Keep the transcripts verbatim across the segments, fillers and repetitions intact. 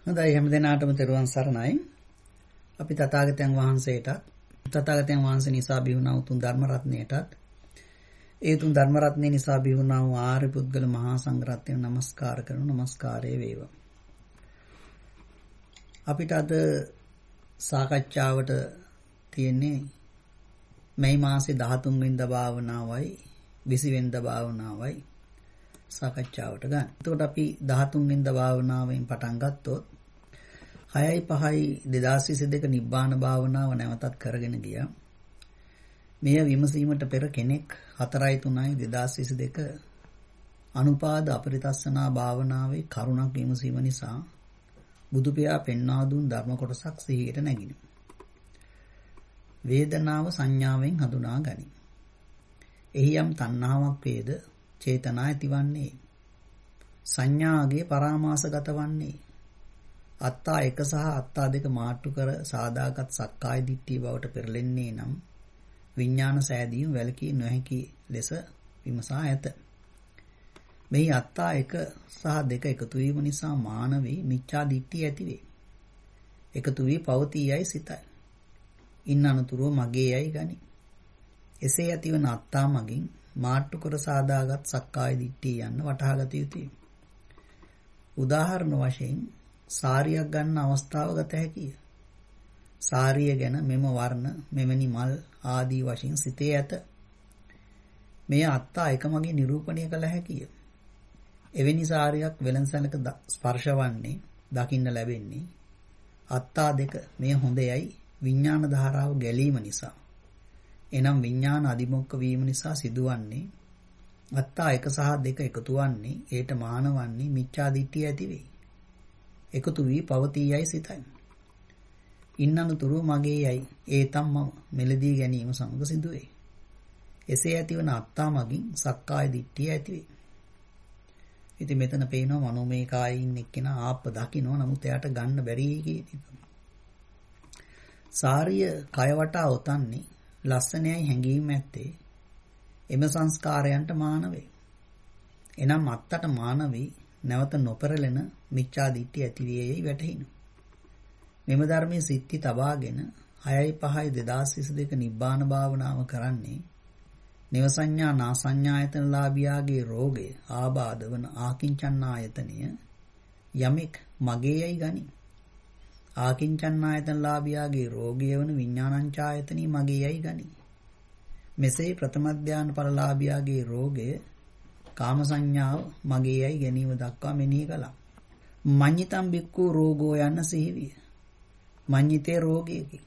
හොඳයි හැම දිනාටම තෙරුවන් සරණයි. අපි තථාගතයන් වහන්සේට තථාගතයන් වහන්සේ නිසා බිහුණා උතුම් ධර්ම රත්නයටත් ඒ උතුම් ධර්ම රත්නය නිසා බිහුණා වූ ආර්ය පුද්ගල මහා සංඝ රත්නයට নমස්කාර කරන নমස්කාරය වේවා. අපිට අද සාකච්ඡාවට තියෙන්නේ මේ මාසේ දහතුන් වෙනිදා භාවනාවයි විසි වෙනිදා භාවනාවයි සාකච්ඡාවට ගන්න. එතකොට අපි දහතුන් වෙනිදා භාවනාවෙන් පටන් ගත්තොත් හයයි පහයි දෙදාස් විසි දෙක නිබ්බාන භාවනාව නැවතත් කරගෙන ගියා. මෙය විමසීමට පෙර කෙනෙක් හතරයි තුනයි දෙදාස් විසි දෙක අනුපාද අපරිතස්සනා භාවනාවේ කරුණක් විමසීම නිසා බුදු පියා පෙන්වා දුන් ධර්ම කොටසක් සිහියට නැගිනි. වේදනාව සංඥාවෙන් හඳුනා ගනි. එහි යම් තණ්හාවක් වේද චේතනා ඇතිවන්නේ. සංඥාගේ පරාමාසගත වන්නේ. අත්තා එක සහ අත්තා දෙක මාට්ටු කර සාදාගත් සක්කාය දිට්ඨිය බවට පෙරලෙන්නේ නම් විඥාන සෑදීම වැළකී නොහැකි ලෙස විමසා ඇත. මෙහි අත්තා එක සහ දෙක එකතු වීම නිසා මානවී මිච්ඡා දිට්ඨිය ඇතිවේ. එකතු වී පවතීයයි සිතයි. ඉන් අනතුරුව මගේ යයි ගනි. එසේ ඇතිවන අත්තා මගින් මාට්ටු කර සාදාගත් සක්කාය දිට්ඨිය යන්න වටහාගත යුතුය. උදාහරණ වශයෙන් සාරියක් ගන්න අවස්ථාව ගත හැකිය. සාරිය ගැන මෙම වර්ණ මෙවැනි මල් ආදී වශයෙන් සිතේ ඇත. මෙය අත්තා එක මගින් නිරූපණය කළ හැකිය. එවැනි සාරියක් වෙළඳසැලක ස්පර්ශ වන්නේ දකින්න ලැබෙන්නේ අත්තා දෙක මෙය හොඳයයි විඥාන ධාරාව ගැලීම නිසා. එනම් විඥාන අදිමොක්ක වීම නිසා සිදුවන්නේ අත්තා එක සහ දෙක එකතු වන්නේ ඒට මානවන්නේ මිච්ඡා දිට්ඨිය ඇති වේ. එකතු වී පවතීයයි සිතයි. ඉන්නනුතුරු මගේ යයි ඒතම් මම මෙලදී ගැනීම සමග සිදුවේ. එසේ ඇතිවන අත්තා මගින් සක්කාය දිට්ඨිය ඇති වේ. ඉතින් මෙතන පේනවා මනෝමය කායින් එක්කෙනා ආප්ප දකින්න නමුත් එයාට ගන්න බැරි කියන එක. සාරිය කය වටා ඔතන්නේ ලස්සනයි හැඟීම් ඇත්තේ එම සංස්කාරයන්ට මානවේ. එනම් අත්තට මානවී නැවත නොපෙරලෙන මිච්ඡා දිට්ඨිය ඇති වේයයි වැටහිනු. මෙම ධර්මයේ සිත්ති තබාගෙන හයයි පහයි දෙදාස් විසි දෙක නිබ්බාන භාවනාව කරන්නේ නිවසඤ්ඤා නාසඤ්ඤායතනලාභියාගේ රෝගය ආබාධ වන ආකින්චන්නායතනය යමෙක් මගේයයි ගනි. ආකින්චන්නායතනලාභියාගේ රෝගය වන විඥානංචායතනී මගේයයි ගනි. මෙසේ ප්‍රථම ධානය ඵලලාභියාගේ රෝගය කාම සංඥාව මගේයයි ගැනීම දක්වා මෙනෙහි කළා. මඤ්ඤිතම් බික්ඛු රෝගෝ යන්න සිහිවිය. මඤ්ඤිතේ රෝගයකි.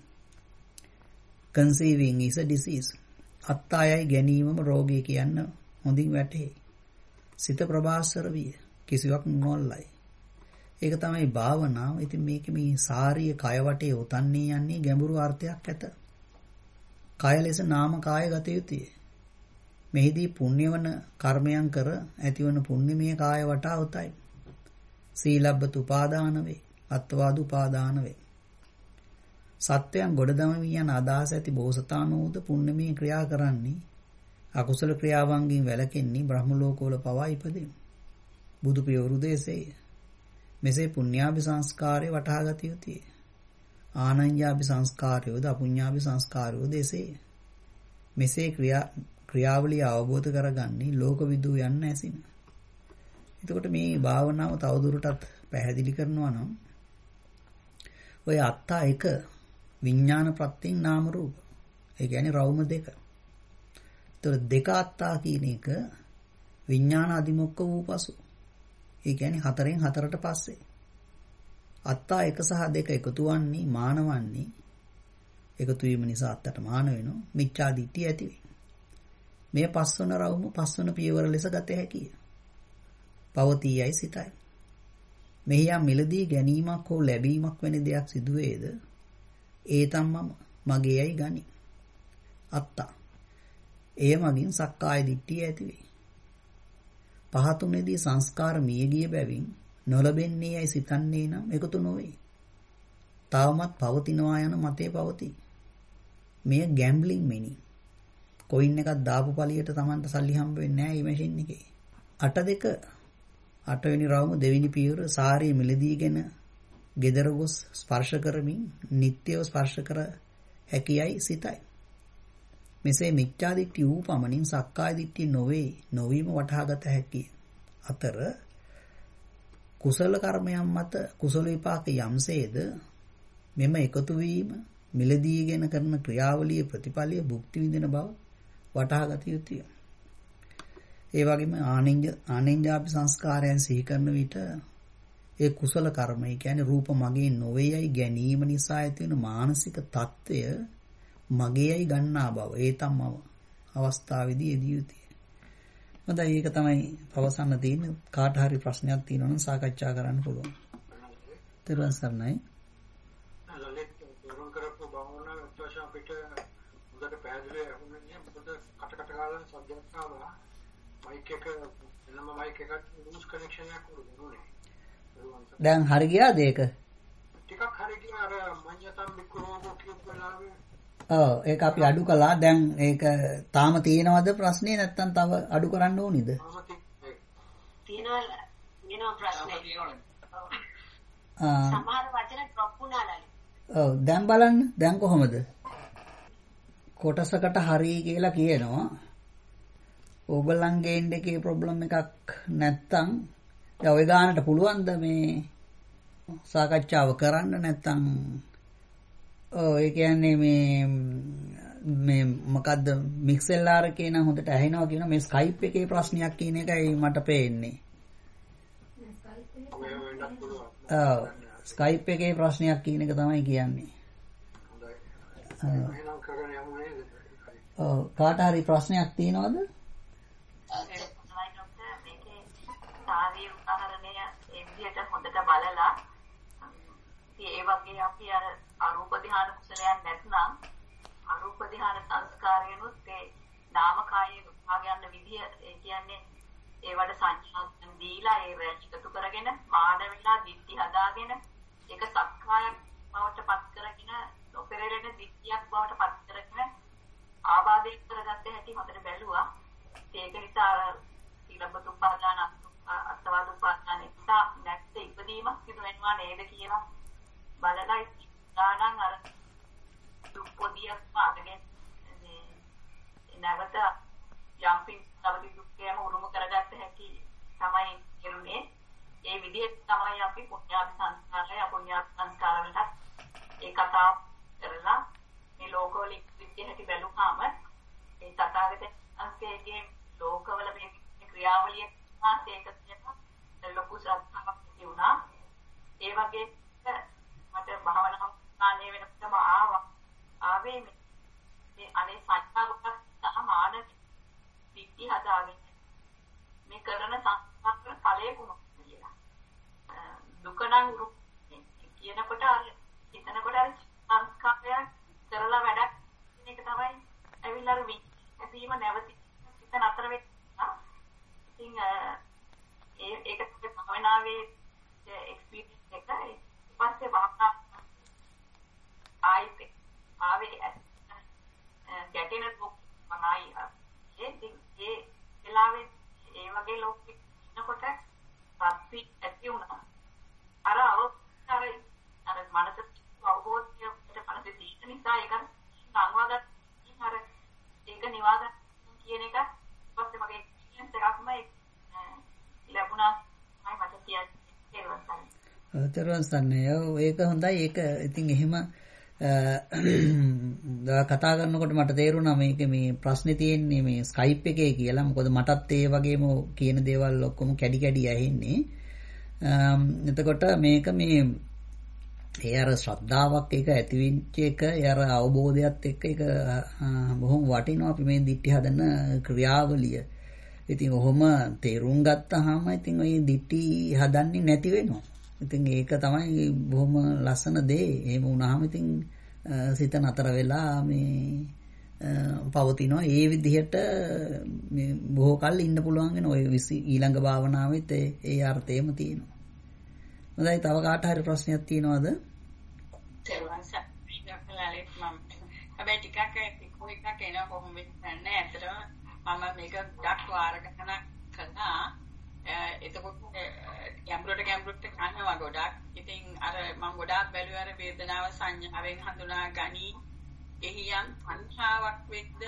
conceiving is a disease. අත්තායයි ගැනීමම රෝගය කියන්න හොඳින් වැටහේ. සිත ප්‍රභාස්වර විය. කිසිවක් නොල්ලයි. ඒක තමයි භාවනාව. ඉතින් මේක මේ සාරිය කය වටේ උතන්නේ යන්නේ ගැඹුරු අර්ථයක් ඇත. කය ලෙස නාම කාය ගත යුතුය. මෙහිදී පුණ්‍යවන කර්මයන් කර ඇතිවන පුණ්‍යමය කාය වටා උතයි. සීලබ්බත උපාදාන වේ. අත්වාද උපාදාන වේ. සත්‍යයන් ගොඩ දමමින් යන අදහස ඇති බෝසතාණෝද පුණ්‍යමය ක්‍රියා කරන්නේ අකුසල ක්‍රියාවන්ගෙන් වැළකෙන්නේ බ්‍රහ්ම ලෝකවල පවා ඉපදෙමු. බුදු පියවරු දේශේ මෙසේ පුණ්‍යාභි සංස්කාරය වටහාගත යුතුය. ආනඤ්ඤාභි සංස්කාරයෝද අපුඤ්ඤාභි සංස්කාරයෝද එසේ. මෙසේ ක්‍රියා ක්‍රියාවලිය අවබෝධ කරගන්නේ ලෝකවිදු යන්න ඇසින. එතකොට මේ භාවනාව තවදුරටත් පැහැදිලි කරනවා නම් ඔය අත්තා එක විඥාන ප්‍රත්‍යයෙන් නාම රූප. ඒ කියන්නේ රෞම දෙක. එතකොට දෙක අත්තා කියන එක විඥාන අදිමොක්ක වූ පසු. ඒ කියන්නේ හතරෙන් හතරට පස්සේ. අත්තා එක සහ දෙක එකතු වන්නේ මානවන්නේ. එකතු වීම නිසා අත්තට මාන වෙනවා. මිච්ඡා දිට්ඨිය ඇති වේ. මේ පස්වන රවුම පස්වන පියවර ලෙස ගත හැකිය. පවතීයයි සිතයි. මෙහි යම් මිලදී ගැනීමක් හෝ ලැබීමක් වැනි දෙයක් සිදු වේද ඒතම් මම මගේයයි ගනි. අත්තා. එය මගින් සක්කාය දිට්ඨිය ඇති වේ. පහතුනේදී සංස්කාර මිය ගිය බැවින් නොලබෙන්නේ යයි සිතන්නේ නම් එකතු නොවේ. තවමත් පවතිනවා යන මතේ පවතී. මෙය ගැම්බ්ලින් මෙනි. කොයින් එකක් දාපු පළියට Tamanට සල්ලි හම්බ වෙන්නේ නැහැ මේ මැෂින් එකේ. අට දෙක අටවෙනි රවුම දෙවෙනි පියවර සාරිය මිලදීගෙන gedara gos ස්පර්ශ කරමින් නිට්ටයව ස්පර්ශ කර හැකියයි සිතයි. මෙසේ මිච්ඡා දිට්ඨිය වූ පමණින් සක්කාය දිට්ඨිය නොවේ නොවීම වටහාගත හැකිය. අතර කුසල කර්මයන් මත කුසල විපාක යම්සේද මෙම එකතු වීම මිලදීගෙන කරන ක්‍රියාවලියේ ප්‍රතිඵලය භුක්ති විඳින බව වටහාගත යුතුය. ඒ වගේම ආනින්ජ ආනින්ජාපි සංස්කාරයන් සිහි කරන විට ඒ කුසල කර්මය කියන්නේ රූප මගේ නොවේයයි ගැනීම නිසා ඇති වෙන මානසික తত্ত্বය මගේයි ගන්නා බව ඒ තමයි අවස්ථාවේදී එදිය යුතුය. හොඳයි ඒක තමයි පවසන්න තියෙන. කාට හරි ප්‍රශ්නයක් තියෙනවා නම් සාකච්ඡා කරන්න පුළුවන්. තෙරුවන් සරණයි. ලලිත් දුරුන් කරපු බවුන විශ්වාස අපිට උදේට පැහැදිලි වුණේ මොකද කට කට ගාලා සබ්ජෙක්ට් ආවා. මයික් එක එනම මයික් එකත් ලූස් කනෙක්ෂන් එකක් වුණේ. දැන් හරි ගියාද ඒක? ටිකක් හරි ගියා අර මඤ්ඤතම් බික්කෝගෝ කියපු වෙලාවේ. ඔව් ඒක අපි අඩු කළා. දැන් ඒක තාම තියෙනවද ප්‍රශ්නේ නැත්නම් තව අඩු කරන්න ඕනිද? තියෙනවා තියෙනවා ප්‍රශ්නේ. සමහර වචන ඩ්‍රොප් වුණාලලු. ඔව් දැන් බලන්න දැන් කොහොමද? කොටසකට හරි කියලා කියනවා. ඕගොල්ලන්ගේ එන්න එකේ ප්‍රොබ්ලම් එකක් නැත්තම් දැන් ඔය ගානට පුළුවන්ද මේ සාකච්ඡාව කරන්න නැත්තම් ඔව් ඒ කියන්නේ මේ මේ මොකද්ද මික්සෙල්ආර් එකේ නම් හොඳට ඇහෙනවා කියන මේ ස්කයිප් එකේ ප්‍රශ්නයක් කියන එකයි මට පේන්නේ. ඔව් ස්කයිප් එකේ ප්‍රශ්නයක් කියන එක තමයි කියන්නේ. ඔව් කාට හරි ප්‍රශ්නයක් තියෙනවද? සාවී උදාහරණය ඒ විදිහට හොඳට බලලා ඒ වගේ අපි අර අරූප ධ්‍යාන කුසලයන් නැත්නම් අරූප ධ්‍යාන සංස්කාරයනොත් ඒ නාමකායේ විභාගයන් විදිය ඒ කියන්නේ ඒවට සංඥාන් දීලා ඒ රැකිකතු කරගෙන මාන වෙලා දිට්ඨි හදාගෙන ඒක සක්කායක් බවට පත් කරගෙන නොපෙරළෙන දිට්ඨියක් බවට පත් කරගෙන ආබාධයක් කරගත්ත හැටි හොඳට බැලුවා. ඒක නිසා අර ඊළඟ උපාදාන අත්වාද උපාදාන නිසා නැත්te ඉපදීමක් සිදු වෙනවා නේද කියලා බලලා ගානන් අර දුක් පොදියක් පාගෙන මේ නැවත යම්පින් තවදි දුක්ඛයම උරුම කරගත්ත හැටි තමයි කෙරුණේ. ඒ විදිහට තමයි අපි පුණ්‍යාභි සංස්කාරය අපුණ්‍යාභි සංස්කාර වලට ඒ කතාව කරලා මේ ලෝකවල විදිහට බැලුවාම මේ තථාගතයන් වහන්සේගේ ලෝකවල මේ ක්‍රියාවලිය ආසේක තියෙන ලොකු ශ්‍රද්ධාවක් තියුණා. ඒ වගේ මට භාවනා ස්ථානයේ වෙනකම ආවා ආවේ මේ අනේ සංඥා කොට සමාන පිටි හදාගෙන මේ කරන සංස්කාර ඵලයේ කුමක්ද කියලා. දුක නම් කියනකොට අර හිතනකොට අර සංස්කාරය කරලා වැඩක් කියන එක තමයි ඇවිල්ලා අර විචීම නැවති හිත නතර වෙනවා. ඉතින් ඒ ඒක තමයි භාවනාවේ එක්ස්පීරියන්ස් එක. ඊපස්සේ භාවනා ආයිත් ආවේ ගැටෙන දුක් මනයි ඒ ඒ වෙලාවේ ඒ වගේ ලෝකෙ ඉන්නකොට පස්සේ ඇති වුණා. අර අර අර මනස අවබෝධයට මනසේ දීන නිසා ඒක සංවාදත් අර ඒක නිවාද කියන එක ඊපස්සේ මගේ එක්ස්පීරියන්ස් එකක්ම ලැබුණා. මම මට කියන්නේ ඒක තෙරුවන් සරණයි. ඒක හොඳයි. ඒක ඉතින් එහෙම කතා කරනකොට මට තේරුණා මේක මේ ප්‍රශ්නේ තියෙන්නේ මේ ස්කයිප් එකේ කියලා. මොකද මටත් ඒ වගේම කියන දේවල් ඔක්කොම කැඩි කැඩි ඇහෙන්නේ. එතකොට මේක මේ ඒ අර ශ්‍රද්ධාවක් එක ඇතිවෙච්ච එක ඒ අර අවබෝධයත් එක්ක ඒක බොහොම වටිනවා. අපි මේ දිට්ඨි හදන ක්‍රියාවලිය. ඉතින් ඔහොම තේරුම් ගත්තාම ඉතින් ওই දිට්ඨි හදන්නේ නැති වෙනවා. ඉතින් ඒක තමයි බොහොම ලස්සන දේ. එහෙම වුණාම ඉතින් සිත නතර වෙලා මේ පවතිනවා. ඒ විදිහට මේ බොහෝ කල් ඉන්න පුළුවන් වෙන ඔය ඊළඟ භාවනාවෙත් ඒ අර්ථයම තියෙනවා. හොඳයි තව කාට හරි ප්‍රශ්නයක් තියෙනවද? තේරුවන් සප්පීකලාලෙත් මම හැබැයි ටිකක් ඉක්ෝ එකක් එනවා කොහොමද නැහැ. ඇත්තටම මම මේක ඩක් වාර ගණනක් කළා. එතකොට ගැඹුරට ගැඹුරට කනවා ගොඩක්. ඉතින් අර මම ගොඩාක් බැලුවා අර වේදනාව සංඥාවෙන් හඳුනා ගනි. එහියන් සංඛාවක් වෙද්ද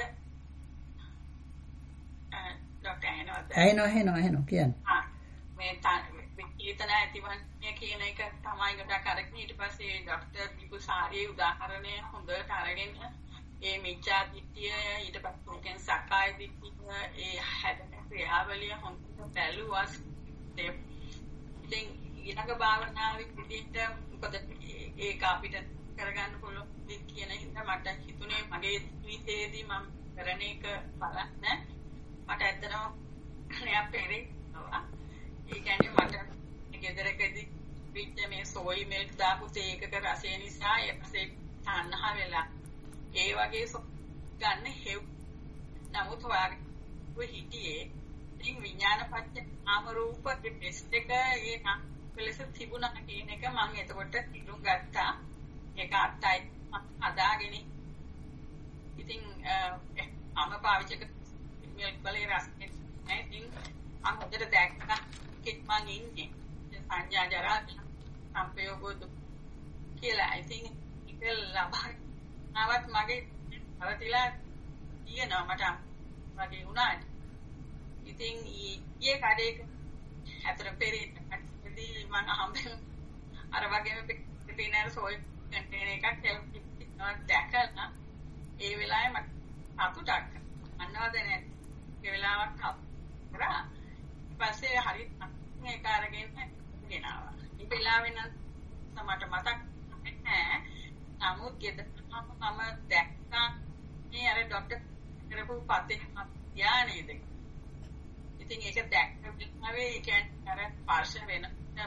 ડોක්ටර් ඇහෙනවද? ඇහෙනවා ඇහෙනවා ඇහෙනවා කියන්නේ. ආ මේ චේතන ඇතිවන්නේ කියන එක තමයි ගොඩක් අරගෙන ඊට පස්සේ ડોක්ටර් විකුසාරේ උදාහරණය හොඳට අරගෙන ඒ මිච්ඡා දිට්ඨිය ඊට පස්සේ කෙන් සක්කාය දිට්ඨිය ඒ හැදෙන ක්‍රියාවලිය හොඳට බැලුවා. ඉතින් ඊළඟ භාවනාවේ පිටින්ට මොකද ඒක අපිට කරගන්න පුළුවන් කියන හින්දා මට හිතුනේ මගේ ජීවිතයේදී මම කරන එක බලන්න මට ඇත්තටම නෑ පෙරේනවා. ඒ කියන්නේ මට ගෙදරකදී පිට මේ සෝයි මිල්ක් දාපු තේකක රසය නිසා ඒපස්සේ තණ්හා වෙලා ඒ වගේ ගන්න හෙව්. නමුත් ඔයාගේ හිතියේ ඉතින් විඥානපච්ච නාම රූප ටෙස්ට් එක ඒ නම් පෙළස තිබුණා කියන එක මම එතකොට ඉදුම් ගත්තා. ඒක අත්තයි අදාගෙන ඉතින් අම පාවිච්චි කරලා මිල්ක් බලේ රසනේ නෑ. ඉතින් මම හොඳට දැක්කා කික් මං ඉන්නේ සංඥා ජරා සම්පයෝග කියලා. I think ඒක ලබනවත් මගේ අවතිලා කියනවා මට වගේ වුණාට. ඉතින් ඊයේ කඩේක අතර පෙරේදී මම අහම්බෙන් අර වගේම පිටිනර සෝයි කන්ටේනර් එකක් තෙල්පිනවා දැකලා ඒ වෙලාවේ මට සතුටක් අන්නවද නැහැ. ඒ වෙලාවක් කරා ඊපස්සේ හරි මේක අරගෙන ගෙනාවා. මේ වෙලාවෙ නම් මට මතක් නැහැ. නමුත් ගෙදරම මම දැක්කා මේ අර ડોක්ටර් කරපු පතේ ඥානෙද. ඉතින් ඒක දැක්ක වෙලාවේ ඒ කියන්නේ අර ස්පර්ශ වෙන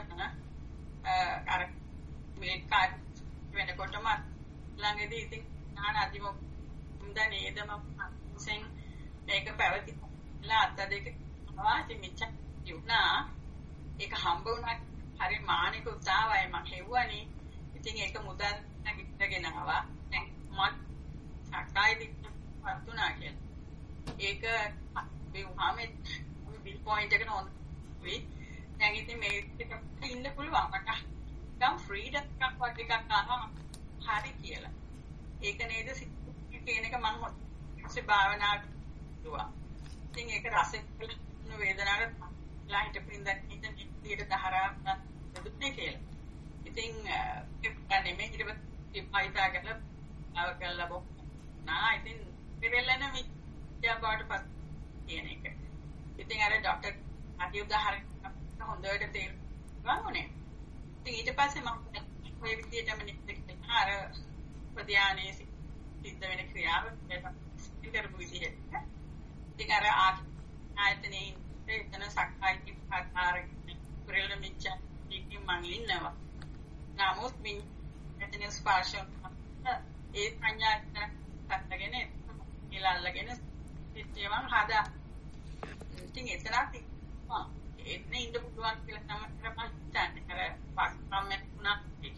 අර මේ කාඩ් වෙනකොටම ළඟදී ඉතින් නාන අදිම මුදා නේද මම සෙන් මේක පැවතිලා අත්ත දෙක වාසි මිච්ඡා යුණා. ඒක හම්බ වුණා හරි මානික උත්සාහයයි මම හෙව්වනේ. ඉතින් ඒක මුදල් නැගිටගෙන ආවා. දැන් මත් සක්කාය දිට්ඨියවත් තුනා කියලා. ඒක මේ උහාමෙත් බිල් පොයින්ට් එක නෝන වෙයි. දැන් ඉතින් මේක ඉන්න පුළුවන් මට. ගම් ෆ්‍රීඩම් එකක් වගේ එකක් ගන්නවා හරි කියලා. ඒක නේද කියන එක මම හොස්සේ භාවනා කරුවා. ඉතින් ඒක රසෙත් වේදනාවට ලයිට් පින්දක් ඉතින් විදියට දහරා දුන්නේ කියලා. ඉතින් ඒක නෙමෙයි ඊට පස්සේ පයිසා කරලා ආව කළා බොක් නා ඉතින් දෙවෙල්ලන මිත්‍යා බවට පස් කියන එක. ඉතින් අර ડોක්ටර් අටි උදාහරණ හොඳට තේරුම් ගන්නනේ. ඉතින් ඊට පස්සේ මම ඔය විදියටම නිකන් අර ප්‍රධානයේ සිද්ධ වෙන ක්‍රියාව කරපු විදියට. ඉතින් අර ආයතනයේ එතන සක්කාය විපාකාර කුරෙල්ල මිච්ඡා ඉක්කි මං ඉන්නවා. නමුත් මින් එතන ස්පර්ශ ඒ සංඥා ගන්නගෙන ඉලල්ලගෙන සිත්‍යවන් හදා. ඉතින් එතනත් එතන ඉන්න පුළුවන් කියලා තමයි මම හිතන්නේ. අර පස්සම වුණා.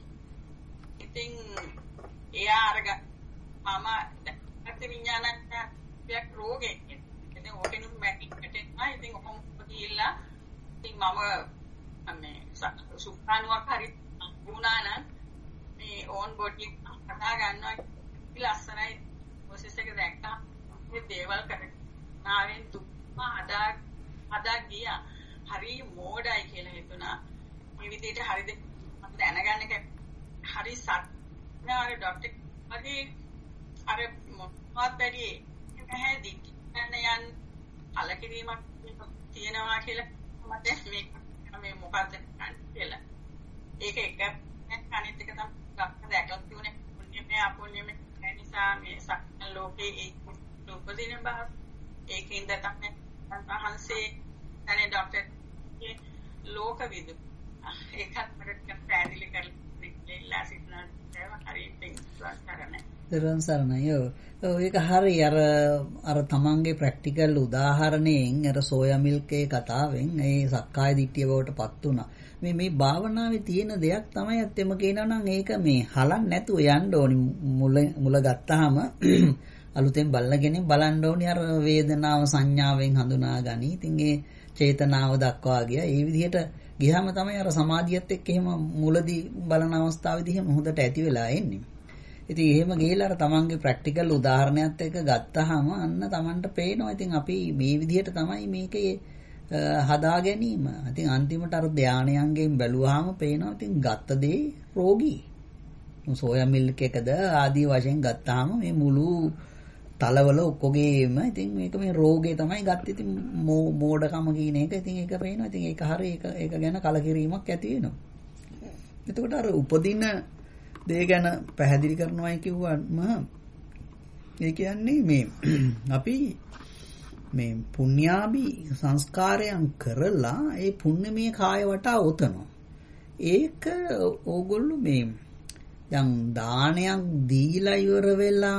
ඉතින් එයා අරග මම දැක්ක විඥානයක් රෝගේ ඉතින් ඕකෙන් මැටික් කටෙන්නා. ඉතින් ඔහොම ගිහිල්ලා ඉතින් මම මේ සුඛානුවක් හරි වුණා නම් මේ ඕන් බොඩි කතා ගන්නවා ලස්සනයි ප්‍රොසෙස් එක දැක්කා. මේ දේවල් කරනාවෙන් තුම්ම හදා හදා ගියා. හරි මෝඩයි කියලා හිතුණා. මේ විදිහට හරිද මම දැනගන්න එක හරි සත්නාර ડોක්ටර් වගේ අර මොකක්වත් බැරි නැහැ දික් යන යන් කලකිරීමක් තියෙනවා කියලා මට මේ මේ මොකද්ද කියලා. ඒක එක අනිත් එක තමයි දැකලා තියුනේ පුණ්‍යමය අපුණ්‍යමය නිසා මේ සක්න ලෝකේ ඒ උපදින බව ඒකින්ද තමයි අහන්සේ තනේ ડોක්ටර් ලෝක විදු ඒකත් මට පැහැදිලි කරලා සිටනවා හරි පින්වත් කරන්නේ. දරුවන් සරණයි. ඔව් ඒක හරි අර අර තමන්ගේ ප්‍රැක්ටිකල් උදාහරණයෙන් අර සෝයා මිල්ක් එකේ කතාවෙන් ඒ සක්කාය දිට්ඨිය බවට පත් වුණා. මේ මේ භාවනාවේ තියෙන දෙයක් තමයි ඇත්තම කියනවා නම් ඒක මේ හලන්න නැතුව යන්න ඕනි. මුල මුල ගත්තාම අලුතෙන් බලගෙන බලන්න ඕනි අර වේදනාව සංඥාවෙන් හඳුනා ගනි. ඉතින් ඒ චේතනාව දක්වා ගියා. ඒ විදිහට ගියාම තමයි අර සමාධියත් එක්ක එහෙම මුලදී බලන අවස්ථාවේදී එහෙම හොඳට ඇති වෙලා එන්නේ. ඉතින් එහෙම ගිහලා අර තමන්ගේ ප්‍රැක්ටිකල් උදාහරණයක් එක්ක ගත්තාම අන්න තමන්ට පේනවා. ඉතින් අපි මේ විදිහට තමයි මේකේ හදා ගැනීම. ඉතින් අන්තිමට අර ධානයන්ගෙන් බැලුවාම පේනවා ඉතින් ගත්ත දේ රෝගී. සෝයා මිල්ක් එකද ආදී වශයෙන් ගත්තාම මේ මුළු තලවල ඔක්කොගේම ඉතින් මේක මේ රෝගේ තමයි ගත්තේ. ඉතින් මෝඩකම කියන එක ඉතින් ඒක පේනවා. ඉතින් ඒක හරිය ඒක ඒක ගැන කලකිරීමක් ඇති වෙනවා. එතකොට අර උපදින දේ ගැන පැහැදිලි කරනවායි කිව්වම ඒ කියන්නේ මේ අපි මේ පුණ්‍යාභි සංස්කාරයන් කරලා ඒ පුණ්‍යමය කාය වටා ඔතනවා. ඒක ඕගොල්ලෝ මේ දැන් දානයක් දීලා ඉවර වෙලා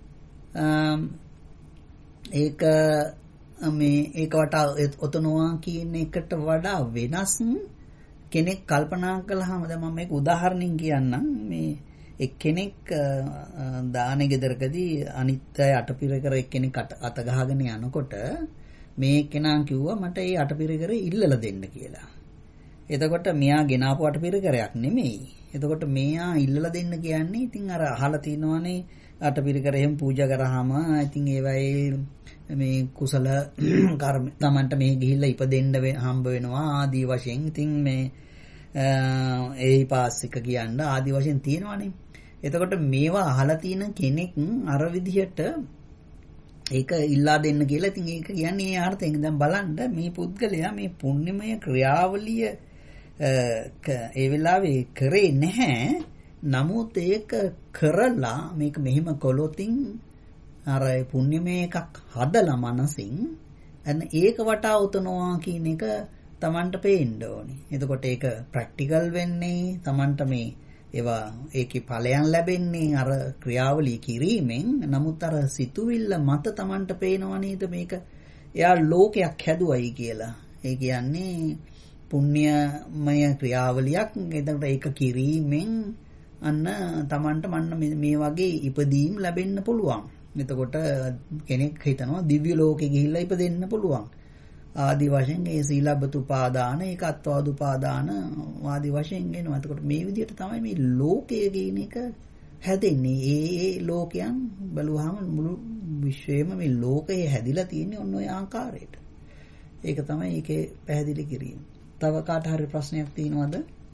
ඒක මේ ඒක වටා ඔතනවා කියන එකට වඩා වෙනස් කෙනෙක් කල්පනා කළාම දැන් මම මේක උදාහරණින් කියන්නම්. මේ එක්කෙනෙක් දාන ගෙදරකදී අනිත් අය අටපිරකර එක්කෙනෙක් අත ගහගෙන යනකොට මේ කෙනා කිව්වා මට ඒ අටපිරකර ඉල්ලලා දෙන්න කියලා. එතකොට මෙයා ගෙනාපු අටපිරකරයක් නෙමෙයි. එතකොට මෙයා ඉල්ලලා දෙන්න කියන්නේ ඉතින් අර අහලා තිනවනේ අටපිරකර එහෙම පූජා කරාම ඉතින් ඒවයි මේ කුසල කර්ම තමන්ට මේ ගිහිල්ලා ඉපදෙන්න හම්බ වෙනවා ආදී වශයෙන් ඉතින් මේ ඒ පාස්සික කියන්න ආදී වශයෙන් තියෙනවානේ. එතකොට මේවා අහලා තියෙන කෙනෙක් අර විදිහට ඒක ඉල්ලා දෙන්න කියලා ඉතින් ඒක කියන්නේ ඒ අර්ථයෙන් දැන් බලන්න මේ පුද්ගලයා මේ පුණ්‍යමය ක්‍රියාවලිය ඒ වෙලාවේ කරේ නැහැ. නමුත් ඒක කරලා මේක මෙහෙම කළොතින් අර පුණ්‍යමය එකක් හදලා මනසින් අන්න ඒක වටා උතනවා කියන එක Tamanට පේන්න ඕනේ. එතකොට ඒක ප්‍රැක්ටිකල් වෙන්නේ Tamanට මේ ඒවා ඒකේ ඵලයන් ලැබෙන්නේ අර ක්‍රියාවලිය කිරීමෙන්. නමුත් අර සිතුවිල්ල මත Tamanට පේනව නේද මේක එයා ලෝකයක් හැදුවයි කියලා. ඒ කියන්නේ පුණ්‍යමය ක්‍රියාවලියක්. එතකොට ඒක කිරීමෙන් අන්න Tamanට මන්න මේ වගේ ඉපදීම් ලැබෙන්න පුළුවන්. එතකොට කෙනෙක් හිතනවා දිව්‍ය ලෝකෙ ගිහිල්ලා ඉපදෙන්න පුළුවන්. ආදි වශයෙන් ඒ සීලබ්බත උපාදාන ඒක අත්වාද උපාදාන ආදි වශයෙන් එනවා. එතකොට මේ විදිහට තමයි මේ ලෝකය කියන එක හැදෙන්නේ. ඒ ඒ ලෝකයන් බලුවාම මුළු විශ්වයේම මේ ලෝකය හැදිලා තියෙන්නේ ඔන්න ඔය ආකාරයට. ඒක තමයි ඒකේ පැහැදිලි කිරීම. තව කාට හරි ප්‍රශ්නයක් තියෙනවද?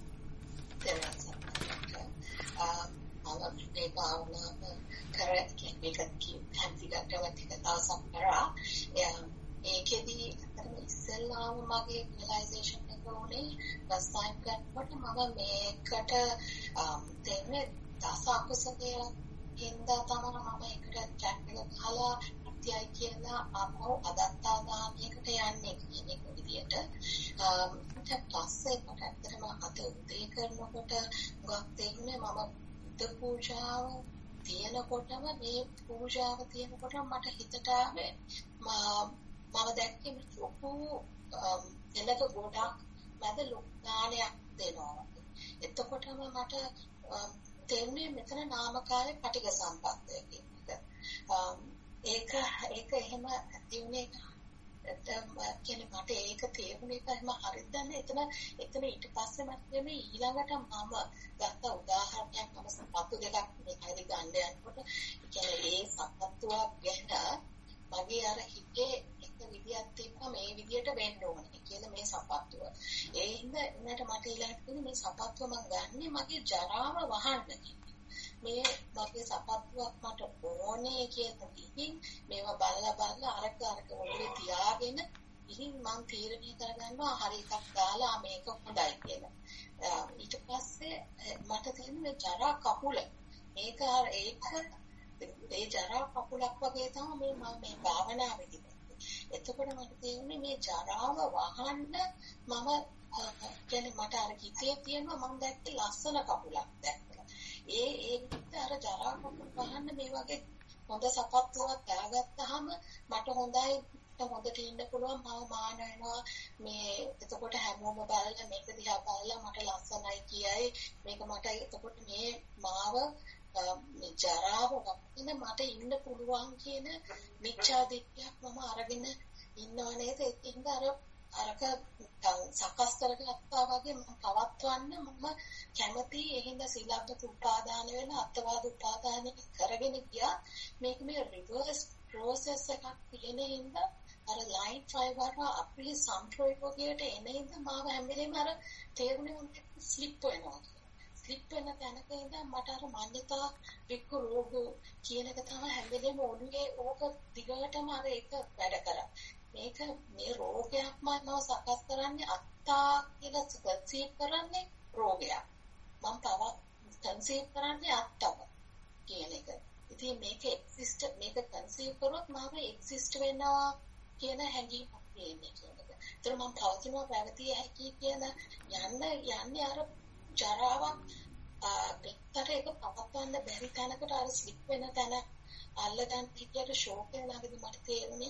ඒකෙදී ඉස්සෙල්ලාම මගේ රියලයිසේෂන් එක උනේ ලස් ටයිම් ගන්නකොට මම මේකට දෙන්නේ දස අකුසලයේ හින්දා තමයි මම ඒකට චැට් එක ගහලා ඉතියි කියලා අපෝ අදත්තා දාන්නේකට යන්නේ කියන එක විදියට ඊට පස්සේ මට ඇත්තටම අද උදේ කරනකොට ගොඩක් දෙන්නේ මම බුද්ධ පූජාව තියෙනකොටම මේ පූජාව තියෙනකොට මට හිතට ආවේ මම දැක්කේ ලොකු එලක ගොඩක් මැද ලොක්නානයක් දෙනවා. එතකොටම මට තේරුනේ මෙතන නාමකාය පටිඝ සම්පත්තය කියන එක. ඒක ඒක එහෙම දිනුනේ කියන්නේ මට ඒක තේරුනේ එහෙම හරිද නැහැ. එතන එතන ඊට පස්සේ මට මේ ඊළඟට මම ගත්ත උදාහරණයක් මම සපත්තු දෙකක් මේ හරි ගන්න යනකොට කියන්නේ ඒ සපත්තුවක් ගැන මගේ අර හිතේ එක විදියක් තිබ්බා මේ විදියට වෙන්න ඕනේ කියලා මේ සපත්තුව. ඒ හින්දා උනට මට ඊළඟට මේ සපත්තුව මම ගන්නෙ මගේ ජරාව වහන්න. මේ මගේ සපත්තුවක් මට ඕනේ කියලා ඉතින් මේවා බලලා බලලා අරක අරක ඔළුවේ තියාගෙන ඉතින් මම තීරණය කරගන්නවා හරි එකක් දාලා මේක හොඳයි කියලා. ඊට පස්සේ මට තියෙන ජරා කකුල මේක ඒක ඒ ජරා කකුලක් වගේ තමයි මේ මම මේ භාවනාවේදී. එතකොට මට තේරුනේ මේ ජරාව වහන්න මම කියන්නේ මට අර කිතේ තියෙනවා මම දැක්කේ ලස්සන කකුලක් දැක්කලා. ඒ ඒ අර ජරා කකුල වහන්න මේ වගේ හොඳ සපත්තුවක් දාගත්තාම මට හොඳයි හොඳට ඉන්න පුළුවන් මම මාන වෙනවා මේ එතකොට හැමෝම බලලා මේක දිහා බලලා මට ලස්සනයි කියයි මේක මට එතකොට මේ මාව මේ ජරාව වපින මට ඉන්න පුළුවන් කියන මිච්ඡා දිට්ඨියක් මම අරගෙන ඉන්නව නේද? ඒකින්ද අර අරක සකස් කරගත්තා වගේ මම පවත්වන්න මම කැමති එහෙනම් සීලබ්බත උපාදාන වෙන අත්වාද උපාදාන කරගෙන ගියා මේක මේ රිවර්ස් process එකක් තියෙන හින්දා අර ලයින් ෆයිබර් අපේ සම්ප්‍රයෝගයට එන හින්දා මාව හැම වෙලේම අර තේරුනේ උන්ට ස්ලිප් වෙනවා ස්ලිප් වෙන තැනක ඉඳන් මට අර මන්නිතා වික්ක රෝග කියන එක තමයි හැම වෙලේම ඔළුවේ ඕක දිගටම අර ඒක වැඩ කරා මේක මේ රෝගයක්ම මම සකස් කරන්නේ අත්තා කියලා කන්සීව් කරන්නේ රෝගයක්. මම තව කන්සීව් කරන්නේ අත්තව කියන එක. ඉතින් මේක එක්සිස්ට් මේක කන්සීව් කරොත් මම එක්සිස්ට් වෙනවා කියන හැඟීමක් තියෙන්නේ කියන එක. ඒතර මම පවතිනවා පැවතිය හැකි කියන යන්න යන්නේ අර ජරාවක් පිටතට ඒක පවත්වන්න බැරි තැනකට අර ස්ලිප් වෙන තැන අල්ලගන්න පිටියට ෂෝක් වෙනාගෙදි මට තේරුනේ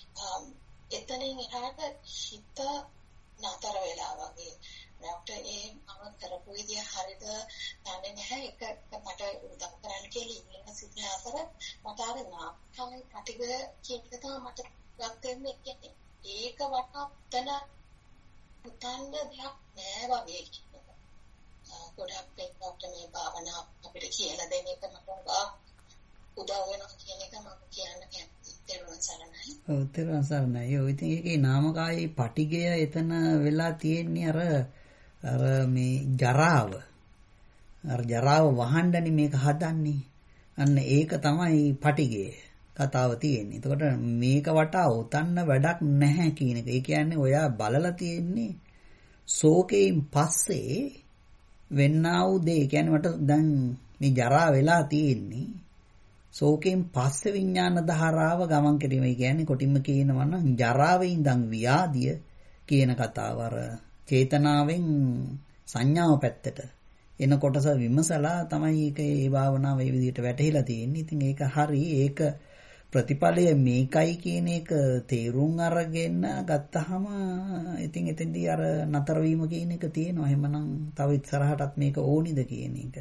එතනින් එහාට හිත නතර වෙලා වගේ ડોක්ටර් ඒ මම කරපු විදිය හරියට දන්නේ නැහැ ඒක මට උදව් කරන්න කියලා ඉන්න සිද්ධ අතර මට අර නාමකායි පටිග කියන එක තමයි මට ගත්තෙන්නේ කියන්නේ ඒක වටාපතන පුතන්න දෙයක් නෑ වගේ කියනවා ගොඩක් ડોක්ටර් මේ භාවනා අපිට කියලා දෙන එක මට උදව් වෙනවා කියන එක මම කියන්න කැමතියි තෙරුවන් සරණයි. ඔව් තෙරුවන් සරණයි. ඔය ඉතින් ඒකේ නාමකායි පටිගය එතන වෙලා තියෙන්නේ අර අර මේ ජරාව. අර ජරාව වහන්නනේ මේක හදන්නේ. අන්න ඒක තමයි පටිගය කතාව තියෙන්නේ. එතකොට මේක වටා උතන්න වැඩක් නැහැ කියන එක. ඒ කියන්නේ ඔයා බලලා තියෙන්නේ ශෝකයෙන් පස්සේ වෙන්නා වූ දේ. ඒ කියන්නේ මට දැන් මේ ජරා වෙලා තියෙන්නේ ශෝකයෙන් පස්සේ විඥාන ධාරාව ගමන් කිරීම. ඒ කියන්නේ කොටින්ම කියනවා නම් ජරාවේ ඉඳන් ව්‍යාධිය කියන කතාව අර චේතනාවෙන් සංඥාව පැත්තට එන කොටස විමසලා තමයි ඒක ඒ භාවනාව මේ විදිහට වැටහිලා තියෙන්නේ. ඉතින් ඒක හරි. ඒක ප්‍රතිඵලය මේකයි කියන එක තේරුම් අරගෙන ගත්තාම ඉතින් එතෙන්දී අර නතර වීම කියන එක තියෙනවා. එහෙමනම් තව ඉස්සරහටත් මේක ඕනිද කියන එක.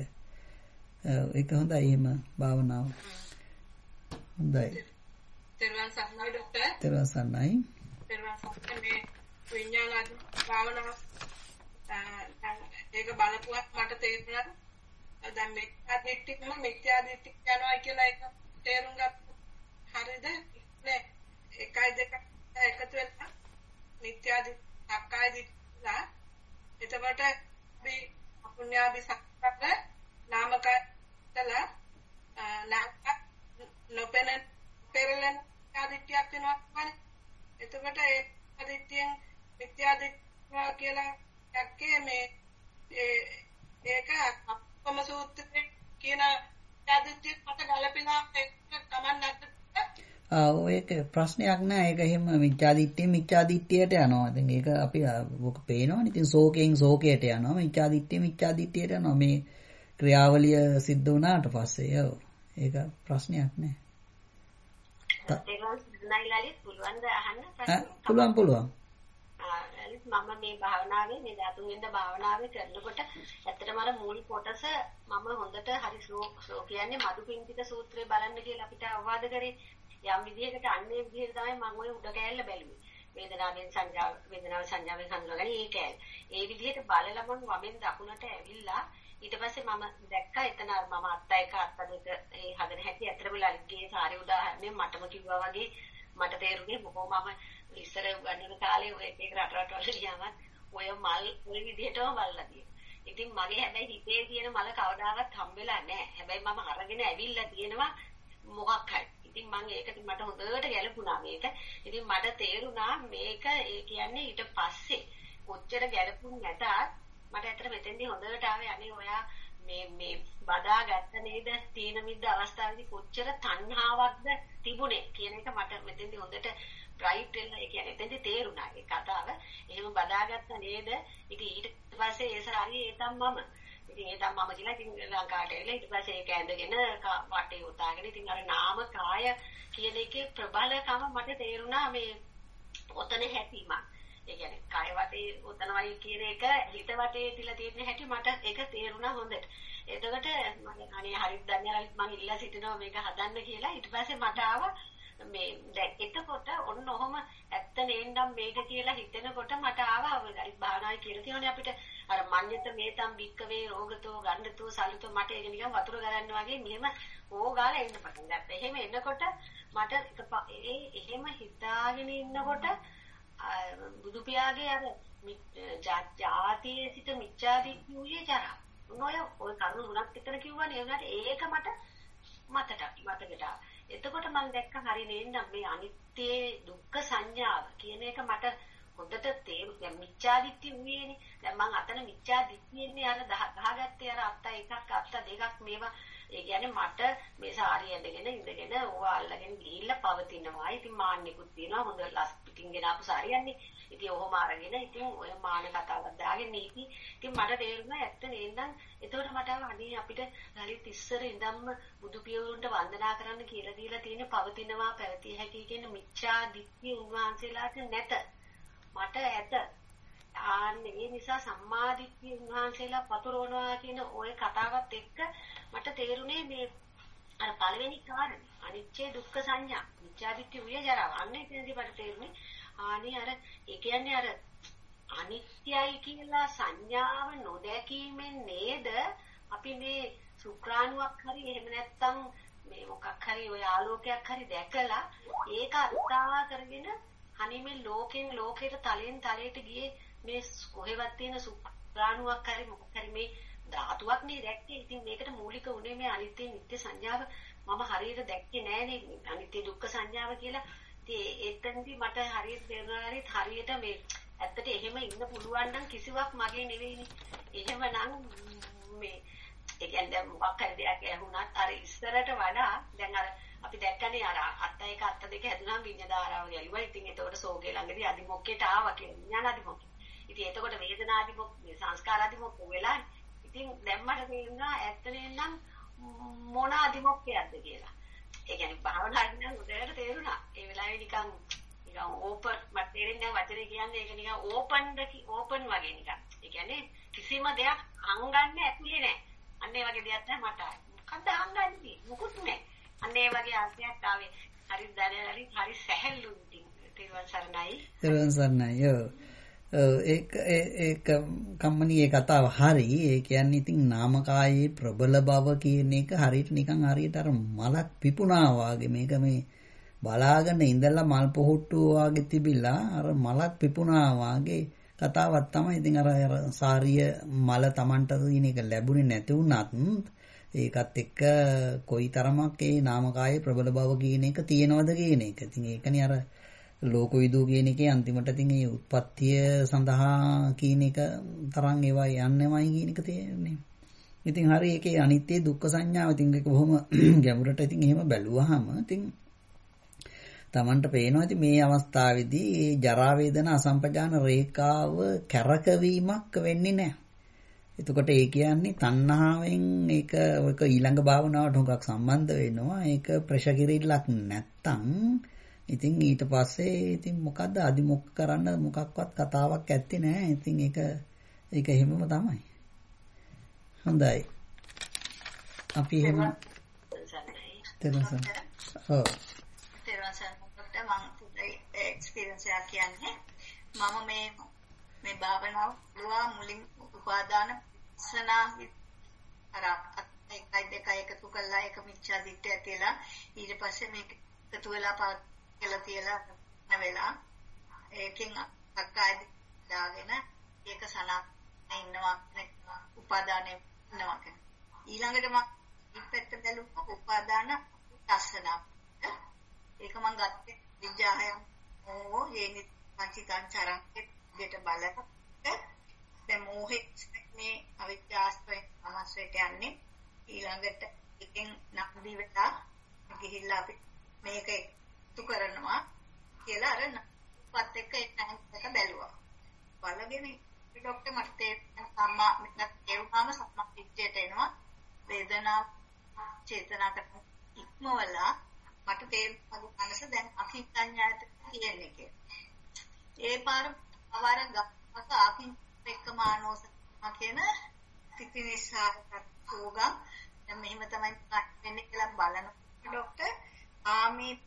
ඒක හොඳයි එහෙම භාවනාව. හොඳයි. තෙරුවන් සරණයි ડોක්ටර්. තෙරුවන් සරණයි. තෙරුවන් සරණයි මේ විඥාන භාවනාව ඒක බලපුවත් මට තේරුණා දැන් මිත්‍යා දිට්ඨියම මිත්‍යා දිට්ඨිය යනවා කියලා ඒක තේරුම් ගත්තා. හරිද? නේ එකයි දෙක එකතු වෙලා මිත්‍යා දිට්ඨිය අක්කාය දිට්ඨියලා එතකොට අපි අපුඤ්ඤාභි සංකප්ප නාමකතල නාම නොපෙන පෙරලෙන ආදිත්‍යයක් වෙනවා කියන්නේ. එතකොට ඒ ආදිත්‍යයෙන් මිත්‍යා දිට්ඨිය කියලා යක්කේ මේ ඒක අපම සූත්‍රයේ කියන ආදිත්‍යයට මත ගලපිනා එක කමක් නැද්ද? ආ ඔයක ප්‍රශ්නයක් නෑ. ඒක එහෙම මිත්‍යාදිට්ඨිය මිත්‍යාදිට්ඨියට යනවා. ඉතින් ඒක අපි ඔක පේනවනේ. ඉතින් ශෝකයෙන් ශෝකයට යනවා. මිත්‍යාදිට්ඨිය මිත්‍යාදිට්ඨියට යනවා. මේ ක්‍රියාවලිය සිද්ධ වුණාට පස්සේ ඔව් ඒක ප්‍රශ්නයක් නෑ. පුළුවන් පුළුවන්. මම මේ භාවනාවේ මේ ධාතු වෙනද භාවනාවේ කරනකොට ඇත්තටම අර මූල කොටස මම හොඳට හරි ශ්ලෝ කියන්නේ මදුපින්තික සූත්‍රය බලන්න කියලා අපිට අවවාද කරේ. යම් විදිහකට අන්නේ විදිහට තමයි මම ওই උඩ කෑල්ල බැලුවේ. වේදනාවෙන් සංඥා වේදනාව සංඥාවෙන් හඳුනගන්නේ ඒ කෑල්ල. ඒ විදිහට බලලා මම වමෙන් දකුණට ඇවිල්ලා ඊට පස්සේ මම දැක්කා එතන මම අත්ත එක අත්ත දෙක ඒ හදන හැටි අතරම ලලිත්ගේ සාරේ උදාහරණය මටම කිව්වා වගේ මට තේරුනේ බොහොම මම ඉස්සර ගන්නන කාලේ ඔය එක එක රට රටවල ගියාම ඔය මල් ඔය විදිහටම බලලා තියෙනවා. ඉතින් මගේ හැබැයි හිතේ තියෙන මල කවදාවත් හම්බෙලා නැහැ. හැබැයි මම අරගෙන ඇවිල්ලා තියෙනවා මොකක් හරි. ඉතින් මම ඒකට මට හොඳට ගැලපුණා මේක. ඉතින් මට තේරුණා මේක ඒ කියන්නේ ඊට පස්සේ කොච්චර ගැලපුණ නැතත් මට ඇත්තට මෙතෙන්දී හොඳට ආවේ අනේ ඔයා මේ මේ බදා ගත්ත නේද තීන මිද්ද අවස්ථාවේදී කොච්චර තණ්හාවක්ද තිබුණේ කියන එක මට මෙතෙන්දී හොඳට බ්‍රයිට් වෙලා ඒ කියන්නේ එතෙන්දී තේරුණා ඒ කතාව. එහෙම බදාගත්ත නේද? ඉතින් ඊට පස්සේ ඒ සාරිය ඒ තම මම. ඉතින් ඒ තම මම කියලා ඉතින් ලංකාවට එලා ඊට පස්සේ ඒක ඇඳගෙන වටේ උතාගෙන ඉතින් අර නාම කාය කියන එකේ ප්‍රබලකම මට තේරුණා මේ ඔතන හැපීමක්. ඒ කියන්නේ කාය වටේ උතනවයි කියන එක හිත වටේ තියලා තියෙන හැටි මට ඒක තේරුණා හොඳට. එතකොට මම අනේ හරියට දන්නේ නැහැ මම ඉල්ලා සිටිනවා මේක හදන්න කියලා. ඊට පස්සේ මට ආවා මේ දැන් එතකොට ඔන්න ඔහම ඇත්ත නේනම් මේක කියලා හිතෙනකොට මට ආවා ඔය භාවනායි කියලා තියෙනනේ අපිට අර මඤ්ඤත මේතම් බික්කවේ රෝගතෝ ගණ්ඩතෝ සලුතෝ මට ඒක නිකන් වතුර ගලන්න වගේ මෙහෙම ඕගාලා එන්න පටන් ගත්තා. එහෙම එනකොට මට ඒ එහෙම හිතාගෙන ඉන්නකොට බුදු පියාගේ අර ජාතියේ සිට මිච්ඡාදිට්ඨියේ ජරා. මොනෝය ඔය කරුණු තුනක් විතර කිව්වනේ. ඒ වුණාට ඒක මට මතට මතකට ආවා. එතකොට මම දැක්ක හරි නේනම් මේ අනිත්‍ය දුක්ඛ සංඥාව කියන එක මට හොඳට තේරුම් දැන් මිච්ඡාදිට්ඨිය උයේනේ. දැන් මම අතන මිච්ඡාදිට්ඨියන්නේ අර ගහගත්තේ අර අත්ත එකක් අත්ත දෙකක් මේවා. ඒ කියන්නේ මට මේ සාරිය ඇඳගෙන ඉඳගෙන ඕවා අල්ලගෙන ගිහිල්ලා පවතිනවා. ඉතින් මාන්නෙකුත් තියෙනවා හොඳ ලස් පිටින් ගෙන ආපු සාරියන්නේ. ඉතින් ඔහොම අරගෙන ඉතින් ඔය මාන කතාවක් දාගෙන ඉති. ඉතින් මට තේරුණා ඇත්ත නේනම්. එතකොට මට අනේ අපිට ලලිත ඉස්සර ඉඳන්ම බුදු පියවරුන්ට වන්දනා කරන්න කියලා දීලා තියෙන පවතිනවා පැවතිය හැකි කියන මිච්ඡාදිට්ඨිය උන්වහන්සේලාට නැත. මට ඇත. ආන්නේ ඒ නිසා සම්මාදිට්ඨිය උන්වහන්සේලා පතුරවනවා කියන ওই කතාවත් එක්ක මට තේරුනේ මේ අර පළවෙනි කාරණේ අනිත්‍ය දුක්ඛ සංඥා මිච්ඡාදිට්ඨිය උය ජරාව. අන්න එතනදී මට තේරුනේ ආනේ අර ඒ කියන්නේ අර අනිත්‍යයි කියලා සංඥාව නොදැකීමෙන් නේද අපි මේ සුක්‍රාණුවක් හරි එහෙම නැත්නම් මේ මොකක් හරි ඔය ආලෝකයක් හරි දැකලා ඒක අත්දා කරගෙන අනිමේ ලෝකෙන් ලෝකයට තලෙන් තලයට ගියේ මේ කොහෙවත් තියෙන සුක්‍රාණුවක් හරි මොකක් හරි මේ ධාතුවක් නේ දැක්කේ. ඉතින් මේකට මූලික උනේ මේ අනිත්‍ය නිත්‍ය සංඥාව මම හරියට දැක්කේ නෑනේ අනිත්‍ය දුක්ඛ සංඥාව කියලා. ඉතින් එතෙන්දී මට හරියට තේරුණා හරියට මේ ඇත්තට එහෙම ඉන්න පුළුවන් නම් කිසිවක් මගේ නෙවෙයිනේ. එහෙමනම් මේ ඒ කියන්නේ මොකක් හරි දෙයක් ඇහුණත් අර ඉස්සරට වඩා දැන් අර අපි දැක්කනේ අර අත්ත එක අත්ත දෙක හැදුනම විඤ්ඤාණාරාව ගැලුවා. ඉතින් එතකොට සෝගේ ළඟදී අදිමොක්කේට ආවා කියලා විඤ්ඤාණ අදිමොක්කේ. ඉතින් එතකොට වේදනා අදිමොක්ක සංස්කාර අදිමොක්ක වෙලා ඉතින් දැන් මට තේරුණා ඇත්තනේ නම් මොන අදිමොක්කයක්ද කියලා. ඒ කියන්නේ භාවනාවෙන් නම් උදේට තේරුණා. ඒ වෙලාවේ නිකන් නිකන් ඕපන් මට තේරෙන්නේ නැහැ වචනේ කියන්නේ ඒක නිකන් ඕපන් ද ඕපන් වගේ නිකන්. ඒ කියන්නේ කිසිම දෙයක් අංගන්න ඇතුලේ නැහැ. අන්න ඒ වගේ දෙයක් තමයි මට ආවේ. මොකද්ද අංගන්නේ? මොකුත් නැහැ. අන්න ඒ වගේ ආසයක් ආවේ. හරි දැනලරි හරි සැහැල්ලු ඉතින් තේරුවන් සරණයි. තේරුවන් සරණයි. ඒක ඒක කම්මනී කතාව හරි. ඒ කියන්නේ ඉතින් නාමකායේ ප්‍රබල බව කියන එක හරියට නිකන් හරියට අර මලක් පිපුණා වගේ මේක මේ බලාගෙන ඉඳලා මල් පොහොට්ටුව වගේ තිබිලා අර මලක් පිපුණා වගේ කතාවක් තමයි. ඉතින් අර අර සාරිය මල Tamanට දින එක ලැබුණේ නැති වුණත් ඒකත් එක්ක කොයි තරමක් ඒ නාමකායේ ප්‍රබල බව කියන එක තියෙනවද කියන එක. ඉතින් ඒකනේ අර ලෝක විදූ කියන එකේ අන්තිමට ඉතින් ඒ උත්පත්තිය සඳහා කියන එක තරම් ඒවා යන්නේමයි කියන එක තේරෙන්නේ. ඉතින් හරි ඒකේ අනිත්‍ය දුක්ඛ සංඥාව ඉතින් ඒක බොහොම ගැඹුරට ඉතින් එහෙම බැලුවාම ඉතින් Tamanට පේනවා ඉතින් මේ අවස්ථාවේදී ඒ ජරා වේදනා අසම්පජාන රේඛාව කැරකවීමක් වෙන්නේ නැහැ. එතකොට ඒ කියන්නේ තණ්හාවෙන් ඒක ඔක ඊළඟ භාවනාවට හුඟක් සම්බන්ධ වෙනවා. ඒක ප්‍රෙෂර් කිරීලක් නැත්තම් ඉතින් ඊට පස්සේ ඉතින් මොකද්ද අදිමොක්ක කරන්න මොකක්වත් කතාවක් ඇත්තේ නැහැ. ඉතින් ඒක ඒක එහෙමම තමයි. හොඳයි. අපි එහෙම තේරුම් ඔව් එක්ස්පීරියන්ස් එකක් කියන්නේ මම මේ මේ භාවනාව ලුවා මුලින් උපාදාන සනා අර එකයි දෙකයි එකතු කළා එක මිච්ඡා දිට්ඨිය ඇතිලා ඊට පස්සේ මේක එකතු වෙලා පාත් කියලා තියලා නැවෙලා ඒකෙන් අක්කායි දාගෙන ඒක සනා ඉන්නවා උපාදානේ ඉන්නවා ඊළඟට මම ඉපැත්ත බැලුවා උපාදාන දස්සනා ඒක මම ගත්තේ විඥාහයන් ඕ යේනි පංචිකාංචරං දෙට බලක දැන් මොහේ මේ අවිද්‍යාස්පේ අමස්සයට යන්නේ ඊළඟට එකෙන් නම්දි වෙලා ගිහිල්ලා අපි මේක එකතු කරනවා කියලා අර පත් එක්ක එක බැලුවා බලගෙන ડોක්ටර් මට සම්මා මෙතන ඒවම සම්මා පිටේට එනවා වේදනාව චේතනා කරන ඉක්මවලා මට තේරුම් අනස දැන් අකින්ඥායත කියන්නේ කියලා. ඒ පාර අවර ගමක අකින් එක්කමානෝස කියන තිතිනිසා කෝගම් දැන් මෙහෙම තමයි වෙන්නේ කියලා බලන ડોක්ටර් ආමි කය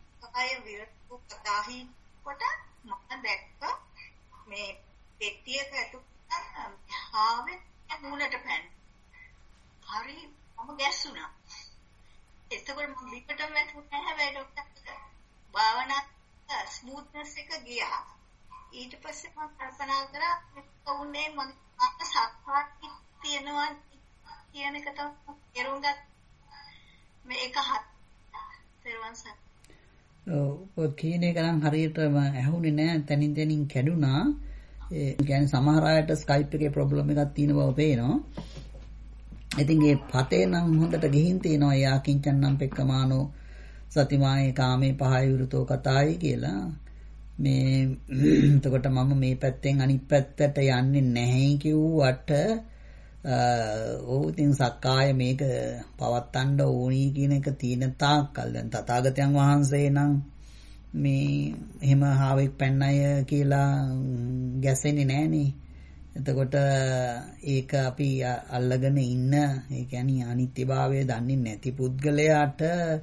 කය විරතු කතාහි කොට මම දැක්ක මේ පෙට්ටියක ඇතුළත ආවේ මූණට පැන. හරි මම ගැස්සුණා. එතකොට මම විපටම වැටුණා හැබැයි ડોක්ටර් භාවනා ස්මූත්නස් එක ගියා. ඊට පස්සේ මම කල්පනා කරා උන්නේ මම සක්කාටි තියනවා කියන එක තමයි තේරුම් ගත්තා. මේක හත් තේරුම් ගන්න. ඔව් කියන එක නම් හරියටම ඇහුනේ නෑ තනින් තනින් කැඩුනා. ඒ කියන්නේ සමහර අයට Skype එකේ ප්‍රොබ්ලම් එකක් තියෙන බව පේනවා. ඉතින් ඒ පතේ නම් හොඳට ගිහින් තියෙනවා යා කිංචන්නම් පෙක්කමානෝ සතිමායේ කාමේ පහය විරුතෝ කතායි කියලා. මේ එතකොට මම මේ පැත්තෙන් අනිත් පැත්තට යන්නේ නැහැ කිව්වට ඔව් ඉතින් සක්කාය මේක පවත්තන්න ඕනි කියන එක තියෙන තාක්කල් දැන් තථාගතයන් වහන්සේ නම් මේ එහෙම හාවෙක් පැන්නය කියලා ගැසෙන්නේ නැහනේ. එතකොට ඒක අපි අල්ලගෙන ඉන්න ඒ කියන්නේ අනිත්‍යභාවය දන්නේ නැති පුද්ගලයාට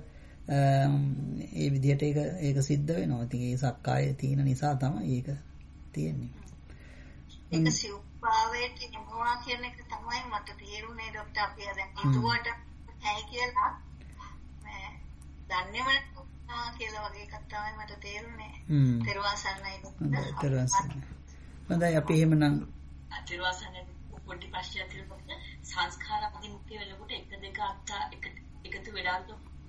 ඒ විදිහට ඒක ඒක සිද්ධ වෙනවා. ඉතින් ඒ සක්කාය තියෙන නිසා තමයි ඒක තියෙන්නේ. ඒක සිව්පාවයට යනවා කියන එක තමයි මට තේරුනේ ડોක්ටර් අපි දැන් හිතුවට ඇයි කියලා මේ දන්නේම නැහැ කියලා වගේ එකක් තමයි මට තේරුනේ. තෙරුවාසන්නයි ડોක්ටර්. තෙරුවාසන්න. හොඳයි අපි එහෙමනම් තෙරුවාසන්න පොඩි ප්‍රශ්නයක් තියෙනවා. සංස්කාර අධිමුඛ්‍ය වෙනකොට එක දෙක අත්ත එකතු වෙලාද?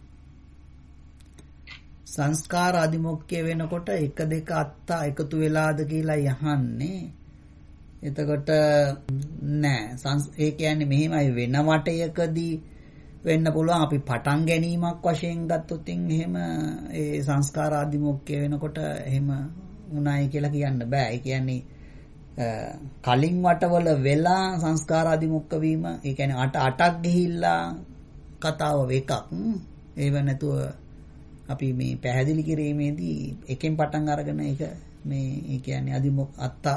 සංස්කාර අධිමුඛ්‍ය වෙනකොට එක දෙක අත්ත එකතු වෙලාද කියලා යහන්නේ. එතකොට නෑ ඒ කියන්නේ මෙහෙමයි වෙන වටයකදී වෙන්න පුළුවන් අපි පටන් ගැනීමක් වශයෙන් ගත්තොත් එහෙම ඒ සංස්කාර අධිමුඛ්‍ය වෙනකොට එහෙම උනායි කියලා කියන්න බෑ. ඒ කියන්නේ කලින් වටවල වෙලා සංස්කාර අධිමුඛ වීම ඒ කියන්නේ අට අටක් ගිහිල්ලා කතාව එකක්. ඒව නැතුව අපි මේ පැහැදිලි කිරීමේදී එකෙන් පටන් අරගෙන ඒක මේ ඒ කියන්නේ අධිමුඛ අත්ත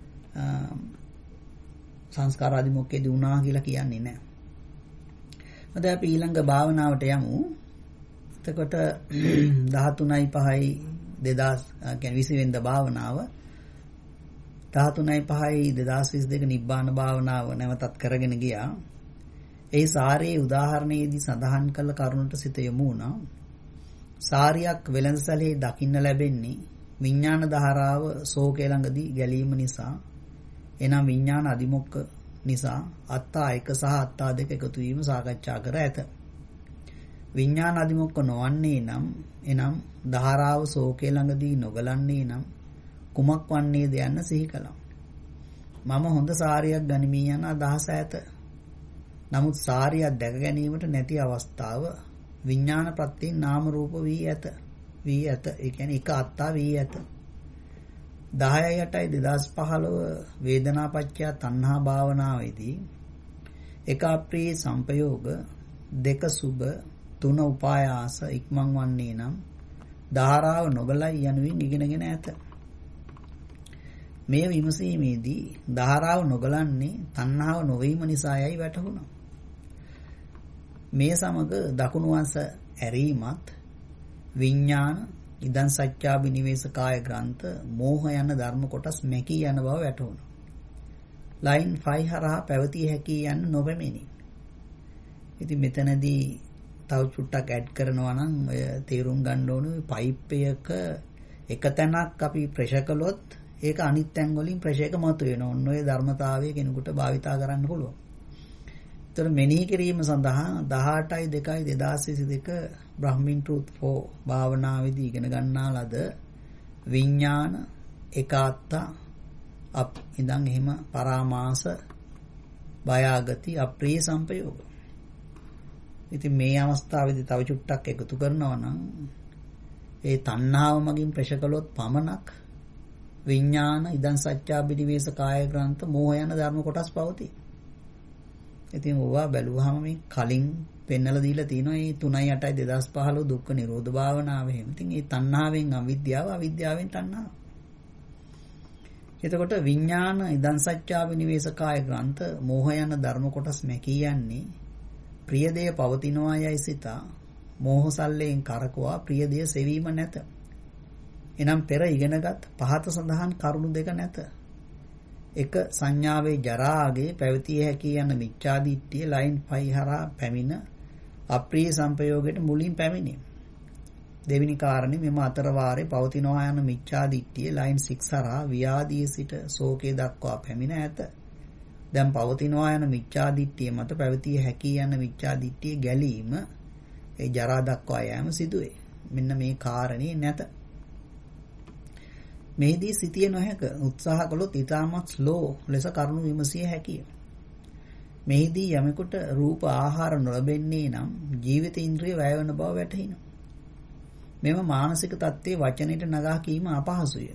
සංස්කාර අධිමුඛයේදී උනා කියලා කියන්නේ නැහැ. අද අපි ඊළඟ භාවනාවට යමු. එතකොට දහතුනයි පහයි දෙදාස් කියන්නේ විසි වෙනිදා භාවනාව දහතුනයි පහයි දෙදාස් විසි දෙක නිබ්බාන භාවනාව නැවතත් කරගෙන ගියා. ඒ සාරේ උදාහරණයේදී සඳහන් කළ කරුණට සිත යොමු වුණා. සාරියක් වෙළඳසැලේ දකින්න ලැබෙන්නේ විඥාන ධාරාව සෝකේ ළඟදී ගැලීම නිසා. එනම් විඥාන අධිමුඛ නිසා අත්තා එක සහ අත්තා දෙක එකතු වීම සාකච්ඡා කර ඇත. විඥාන අධිමුඛ නොවන්නේ නම් එනම් ධාරාව සෝකේ ළඟදී නොගලන්නේ නම් කුමක් වන්නේද යන්න සිහි කළා. මම හොඳ සාරියක් ගනිමි යන අදහස ඇත. නමුත් සාරියක් දැක ගැනීමට නැති අවස්ථාව විඥාන ප්‍රත්‍යයෙන් නාම රූප වී ඇත. වී ඇත. ඒ කියන්නේ එක අත්තා වී ඇත. දහයයි අටයි දෙදාස් පහළොව වේදනාපච්චය තණ්හා භාවනාවේදී එක අප්‍රිය සංපයෝග දෙක සුබ තුන උපායාස ඉක්මන් වන්නේ නම් ධාරාව නොගලයි යනුවෙන් ඉගෙනගෙන ඇත. මේ විමසීමේදී ධාරාව නොගලන්නේ තණ්හාව නොවීම නිසායයි වැටහුණා. මේ සමග දකුණු අංශ ඇරීමත් විඥාන ඉදන් සත්‍යාබි නිවේස කාය ග්‍රන්ථ මෝහ යන ධර්ම කොටස් මැකී යන බව වැටහුණා. ලයින් පහ හරහා පැවතිය හැකි යන්න නොපෙමිනි. ඉතින් මෙතනදී තව චුට්ටක් ඇඩ් කරනවා නම් ඔය තේරුම් ගන්න ඕනේ පයිප් එකක එක තැනක් අපි ප්‍රෙෂර් කළොත් ඒක අනිත් තැන් වලින් ප්‍රෙෂර් එක මතුවෙනවා. ඔන්න ඔය ධර්මතාවය කෙනෙකුට භාවිතා කරන්න පුළුවන්. ඒතර මෙනෙහි කිරීම සඳහා දහඅටයි දෙකයි දෙදාස් විසි දෙක බ්‍රහ්මින් ට්‍රූත් ෆෝ භාවනාවේදී ඉගෙන ගන්නා ලද විඥාන ඒකාත්ත අප ඉඳන් එහෙම පරාමාස බයාගති අප්‍රිය සංපයෝග. ඉතින් මේ අවස්ථාවේදී තව චුට්ටක් එකතු කරනවා නම් ඒ තණ්හාව මගින් ප්‍රෙෂර් කළොත් පමණක් විඥාන ඉදන් සත්‍යාබිනිවේස කාය ග්‍රන්ථ මෝහ යන ධර්ම කොටස් පවතී. ඉතින් ඕවා බැලුවාම මේ කලින් පෙන්නලා දීලා තියෙනවා මේ තුනයි අටයි දෙදාස් පහළොව දුක්ඛ නිරෝධ භාවනාව එහෙම. ඉතින් මේ තණ්හාවෙන් අවිද්‍යාව අවිද්‍යාවෙන් තණ්හාව. එතකොට විඥාන ඉදන් සත්‍යාබිනිවේස කාය ග්‍රන්ථ මෝහ යන ධර්ම කොටස් මැකී යන්නේ ප්‍රියදේ පවතිනවා යයි සිතා මෝහසල්ලෙන් කරකවා ප්‍රියදේ සෙවීම නැත. එනම් පෙර ඉගෙනගත් පහත සඳහන් කරුණු දෙක නැත. එක සංඥාවේ ජරාගේ පැවතිය හැකි යන මිච්ඡාදිට්ඨිය ලයින් පහ හරහා පැමිණ අප්‍රිය සංපයෝගයට මුලින් පැමිණේ. දෙවෙනි කාරණේ මෙම අතර වාරේ පවතිනවා යන මිච්ඡාදිට්ඨිය ලයින් හය හරහා ව්‍යාධිය සිට ශෝකයේ දක්වා පැමිණ ඇත. දැන් පවතිනවා යන මිච්ඡාදිට්ඨිය මත පැවතිය හැකි යන මිච්ඡාදිට්ඨිය ගැලීම ඒ ජරා දක්වා යෑම සිදුවේ. මෙන්න මේ කාරණේ නැත. මෙහිදී සිටිය නොහැක. උත්සාහ කළොත් ඊටමත් ස්ලෝ ලෙස කරුණු විමසිය හැකිය. මෙහිදී යමෙකුට රූප ආහාර නොලැබෙන්නේ නම් ජීවිත ඉන්ද්‍රිය වැය වෙන බව වැටහිනවා. මෙම මානසික தත්ත්වයේ වචනයට නගා කීම අපහසුය.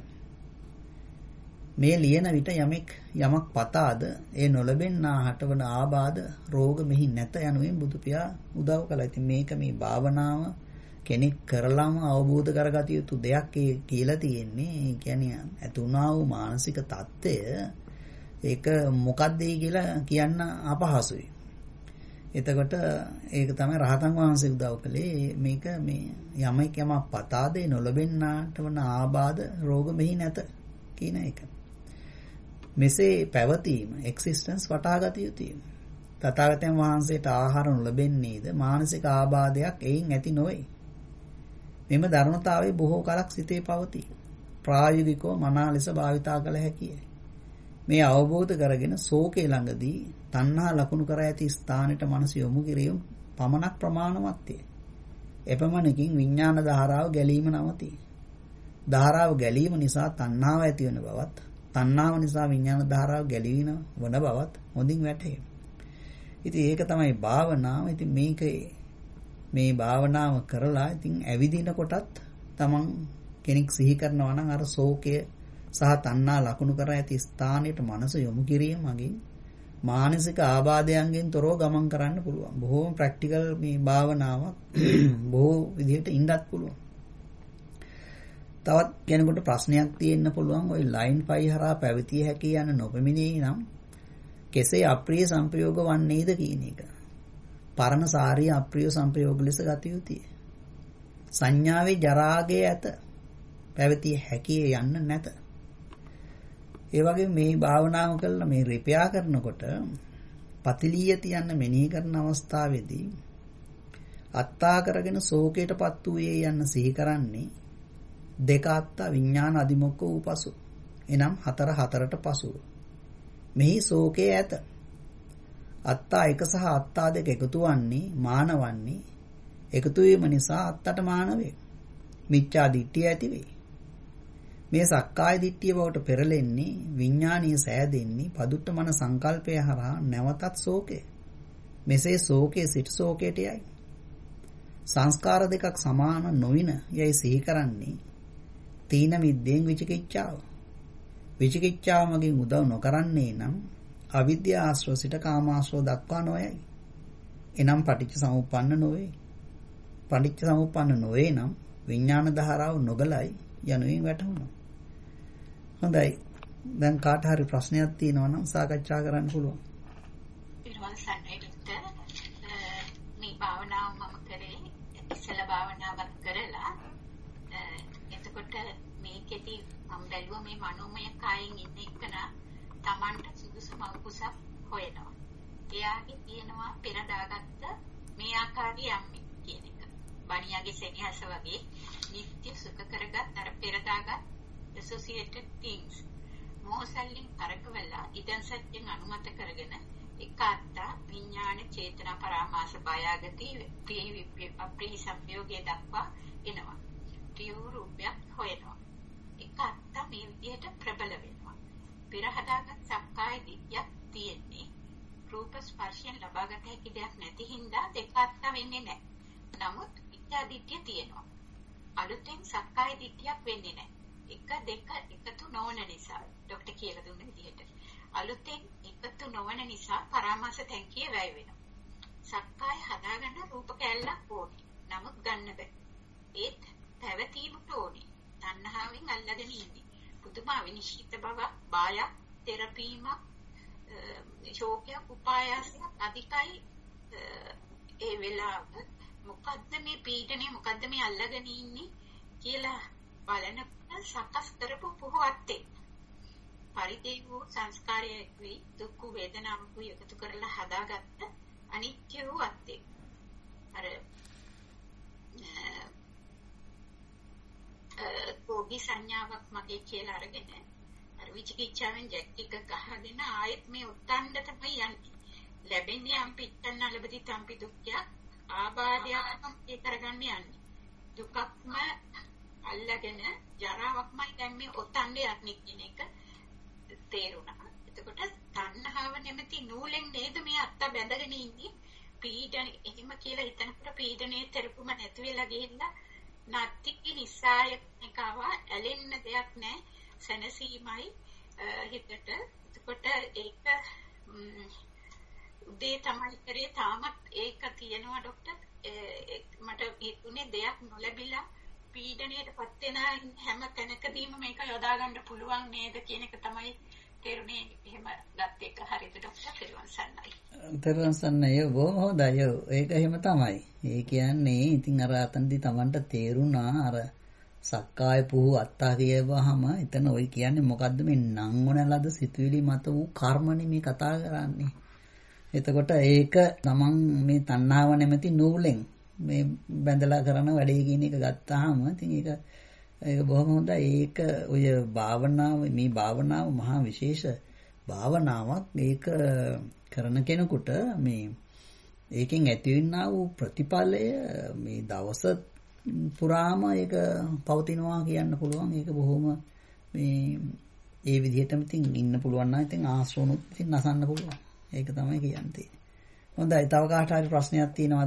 මේ ලියන විට යමෙක් යමක් පතාද ඒ නොලැබෙන්නා හටවන ආබාධ රෝග මෙහි නැත යනුවෙන් බුදු පියා උදව් කළා. ඉතින් මේක මේ භාවනාව කෙනෙක් කරලම අවබෝධ කරගත යුතු දෙයක් කියලා තියෙන්නේ. ඒ කියන්නේ ඇතුණා වූ මානසික தත්ත්වය ඒක මොකක්ද කියලා කියන්න අපහසුයි. එතකොට ඒක තමයි රහතන් වහන්සේ උදව් කළේ. මේක මේ යමෙක් යමක් පතාද ඒ නොලැබෙන්නාට වන ආබාධ රෝග මෙහි නැත කියන එක. මෙසේ පැවතීම එක්සිස්ටන්ස් වටහාගත යුතුය. තථාගතයන් වහන්සේට ආහාර නොලැබෙන්නේද මානසික ආබාධයක් එයින් ඇති නොවේ. මෙම ධර්මතාවයේ බොහෝ කලක් සිතේ පවතී. ප්‍රායෝගිකව මනා ලෙස භාවිතා කළ හැකිය. මේ අවබෝධ කරගෙන ශෝකේ ළඟදී තණ්හා ලකුණු කර ඇති ස්ථානෙට මනස යොමු කිරීම පමණක් ප්‍රමාණවත්ය. එපමණකින් විඥාන ධාරාව ගැලීම නවතී. ධාරාව ගැලීම නිසා තණ්හාව ඇති වෙන බවත්, තණ්හාව නිසා විඥාන ධාරාව ගැලීම වන බවත් හොඳින් වැටහේ. ඉතින් ඒක තමයි භාවනාව. ඉතින් මේකේ මේ භාවනාව කරලා ඉතින් ඇවිදින කොටත් තමන් කෙනෙක් සිහි කරනවා නම් අර ශෝකය සහ තණ්හා ලකුණු කර ඇති ස්ථානයට මනස යොමු කිරීම මගින් මානසික ආබාධයන්ගෙන් තොරව ගමන් කරන්න පුළුවන්. බොහෝම ප්‍රැක්ටිකල් මේ භාවනාවක් බොහෝ විදිහට ඉන්නත් පුළුවන්. තවත් කෙනෙකුට ප්‍රශ්නයක් තියෙන්න පුළුවන්. ওই ලයින් පහ හරහා පැවතිය හැකි යන නොපෙමිණේ නම් කෙසේ අප්‍රිය සංපයෝග වන්නේද කියන එක. පරණ සාරිය අප්‍රිය සංපයෝග ලෙස ගත යුතුය. සංඥාවේ ජරාගේ ඇත. පැවතිය හැකි යන්න නැත. ඒ වගේ මේ භාවනාව කළා මේ රිපෙයා කරනකොට පතිලියති යන මෙනෙහි කරන අවස්ථාවේදී අත්තා කරගෙන ශෝකයටපත් වූයේ යන්න සිහි කරන්නේ දෙක අත්තා විඥාන අදිමොක්ක වූ පසු. එනම් හතර හතරට පසුව. මෙහි ශෝකයේ ඇත. අත්තා එක සහ අත්තා දෙක එකතු වන්නේ මානවන්නේ. එකතු වීම නිසා අත්තට මාන වේ. මිච්ඡා දිට්ඨිය ඇති වේ. මේ සක්කාය දිට්ඨිය බවට පෙරලෙන්නේ විඥානීය සෑදෙන්නේ පදුට්ට මන සංකල්පය හරහා නැවතත් ශෝකය. මෙසේ ශෝකයේ සිට ශෝකයට යයි. සංස්කාර දෙකක් සමාන නොවින යයි සිහි කරන්නේ තීන මිද්දෙන් විචිකිච්ඡාව. විචිකිච්ඡාව මගින් උදව් නොකරන්නේ නම් අවිද්‍යා ආශ්‍රව සිට කාමාශ්‍රව දක්වා නොයයි. එනම් පටිච්ච සමුප්පන්න නොවේ. පටිච්ච සමුප්පන්න නොවේ නම් විඥාන ධාරාව නොගලයි යනුවෙන් වැටහුණා. හොඳයි. දැන් කාට හරි ප්‍රශ්නයක් තියෙනවා නම් සාකච්ඡා කරන්න පුළුවන්. ඊළඟ සැරේට මේ භාවනාව මම කරේ ඉස්සල භාවනාවක් කරලා එතකොට මේකෙදි මම බැලුවා මේ මනෝමය කායෙන් ඉන්න එකන Tamanට සුදුසු මවකුසක් හොයනවා. එයාගේ තියෙනවා පෙර දාගත්ත මේ ආකාරي යම්මි කියන එක. බණියාගේ සෙනෙහස වගේ නිත්‍ය සුඛ කරගත් අර පෙර දාගත් associated things මොහොසල්ලින් අරකවලා ඉදන් සත්‍යයෙන් අනුමත කරගෙන එකාත්ත විඥාන චේතනා පරාමාස බයගති ප්‍රිය අප්‍රිය සංයෝගයේ දක්වා එනවා. ප්‍රිය රූපයක් හොයනවා. එකාත්ත මේ විදිහට ප්‍රබල වෙනවා. පෙර හදාගත් සක්කාය දිට්ඨියක් තියෙන්නේ රූප ස්පර්ශයෙන් ලබාගත හැකි දෙයක් නැති හින්දා දෙකාත්ත වෙන්නේ නැහැ. නමුත් මිත්‍යා දිට්ඨිය තියෙනවා. අලුතෙන් සක්කාය දිට්ඨියක් වෙන්නේ නැහැ. එක දෙක එකතු නොවන නිසා ડોක්ටර් කියලා දුන්න විදිහට අලුතෙන් එකතු නොවන නිසා පරාමාස තැන්කිය වැය වෙනවා. සක්කාය හදාගන්න රූප කැලලක් ඕනේ. නමුත් ගන්න බෑ. ඒත් පැවතීමට ඕනේ. තණ්හාවෙන් අල්ලගෙන ඉන්නේ. පුදුම අවිනිශ්චිත බව, බායක්, තෙරපීමක්, ශෝකයක්, උපායාසයක් අධිකයි. ඒ වෙලාව මොකද්ද මේ පීඩනේ මොකද්ද මේ අල්ලගෙන ඉන්නේ කියලා බලනකොට සකස් කරපු පුහුවත්තේ පරිදේ වූ සංස්කාරයක් වී දුක් වේදනාවක් එකතු කරලා හදාගත්ත අනිත්‍ය වූ අත්තේ අර කෝපි සංඥාවක් මගේ කියලා අරගෙන අර විචිකිච්ඡාවෙන් ජැක් එක ගහගෙන ආයෙත් මේ උත්තණ්ඩ තමයි යන්නේ ලැබෙන්නේ යම් පිටන්න ලැබෙති තම්පි දුක්ඛයක් ආබාධයක් ඒ කරගන්න යන්නේ දුකක්ම අල්ලගෙන ජරාවක්මයි දැන් මේ උත්තණ්ඩ යන්නේ කියන එක තේරුණා. එතකොට තණ්හාව නැමැති නූලෙන් නේද මේ අත්ත බැඳගෙන ඉන්නේ පීඩන එහෙම කියලා හිතනකොට පීඩනයේ තෙරපුම නැති වෙලා ගිහිල්ලා නැත්ති නිසාය එකව ඇලෙන්න දෙයක් නැහැ සනසීමයි හිතට. එතකොට ඒක උදේ තමයි කරේ තාමත් ඒක තියෙනවා ડોක්ටර් මට හිතුනේ දෙයක් නොලැබිලා පීඩණයටපත් වෙන හැම තැනකදීම මේක යොදා ගන්න පුළුවන් නේද කියන එක තමයි තේරුනේ. එහෙම ගත්ත එක හරියට ડોක්ටර් තෙරුවන් සරණයි. තෙරුවන් සරණයි. බොහොම හොඳයි. ඒක එහෙම තමයි. ඒ කියන්නේ ඉතින් අර අතනදී Tamanට තේරුණා අර සක්කාය පුහු අත්තා කියවහම එතන ඔය කියන්නේ මොකද්ද මේ නම් වනලද සිතුවිලි මත වූ කර්මනේ මේ කතා කරන්නේ. එතකොට ඒක තමන් මේ තණ්හාව නැමැති නූලෙන් මේ බැඳලා කරන වැඩේ කියන එක ගත්තාම ඉතින් ඒක ඒක බොහොම හොඳයි. ඒක ඔය භාවනාව මේ භාවනාව මහා විශේෂ භාවනාවක්. ඒක කරන කෙනෙකුට මේ ඒකෙන් ඇතිවෙනා වූ ප්‍රතිඵලය මේ දවස පුරාම ඒක පවතිනවා කියන්න පුළුවන්. ඒක බොහොම මේ ඒ විදිහටම ඉතින් ඉන්න පුළුවන් නම් ඉතින් ආශ්‍රවණුත් ඉතින් නසන්න පුළුවන්. ඒක තමයි කියන්නේ. හොඳයි. තව කාට හරි ප්‍රශ්නයක් තියෙනවද?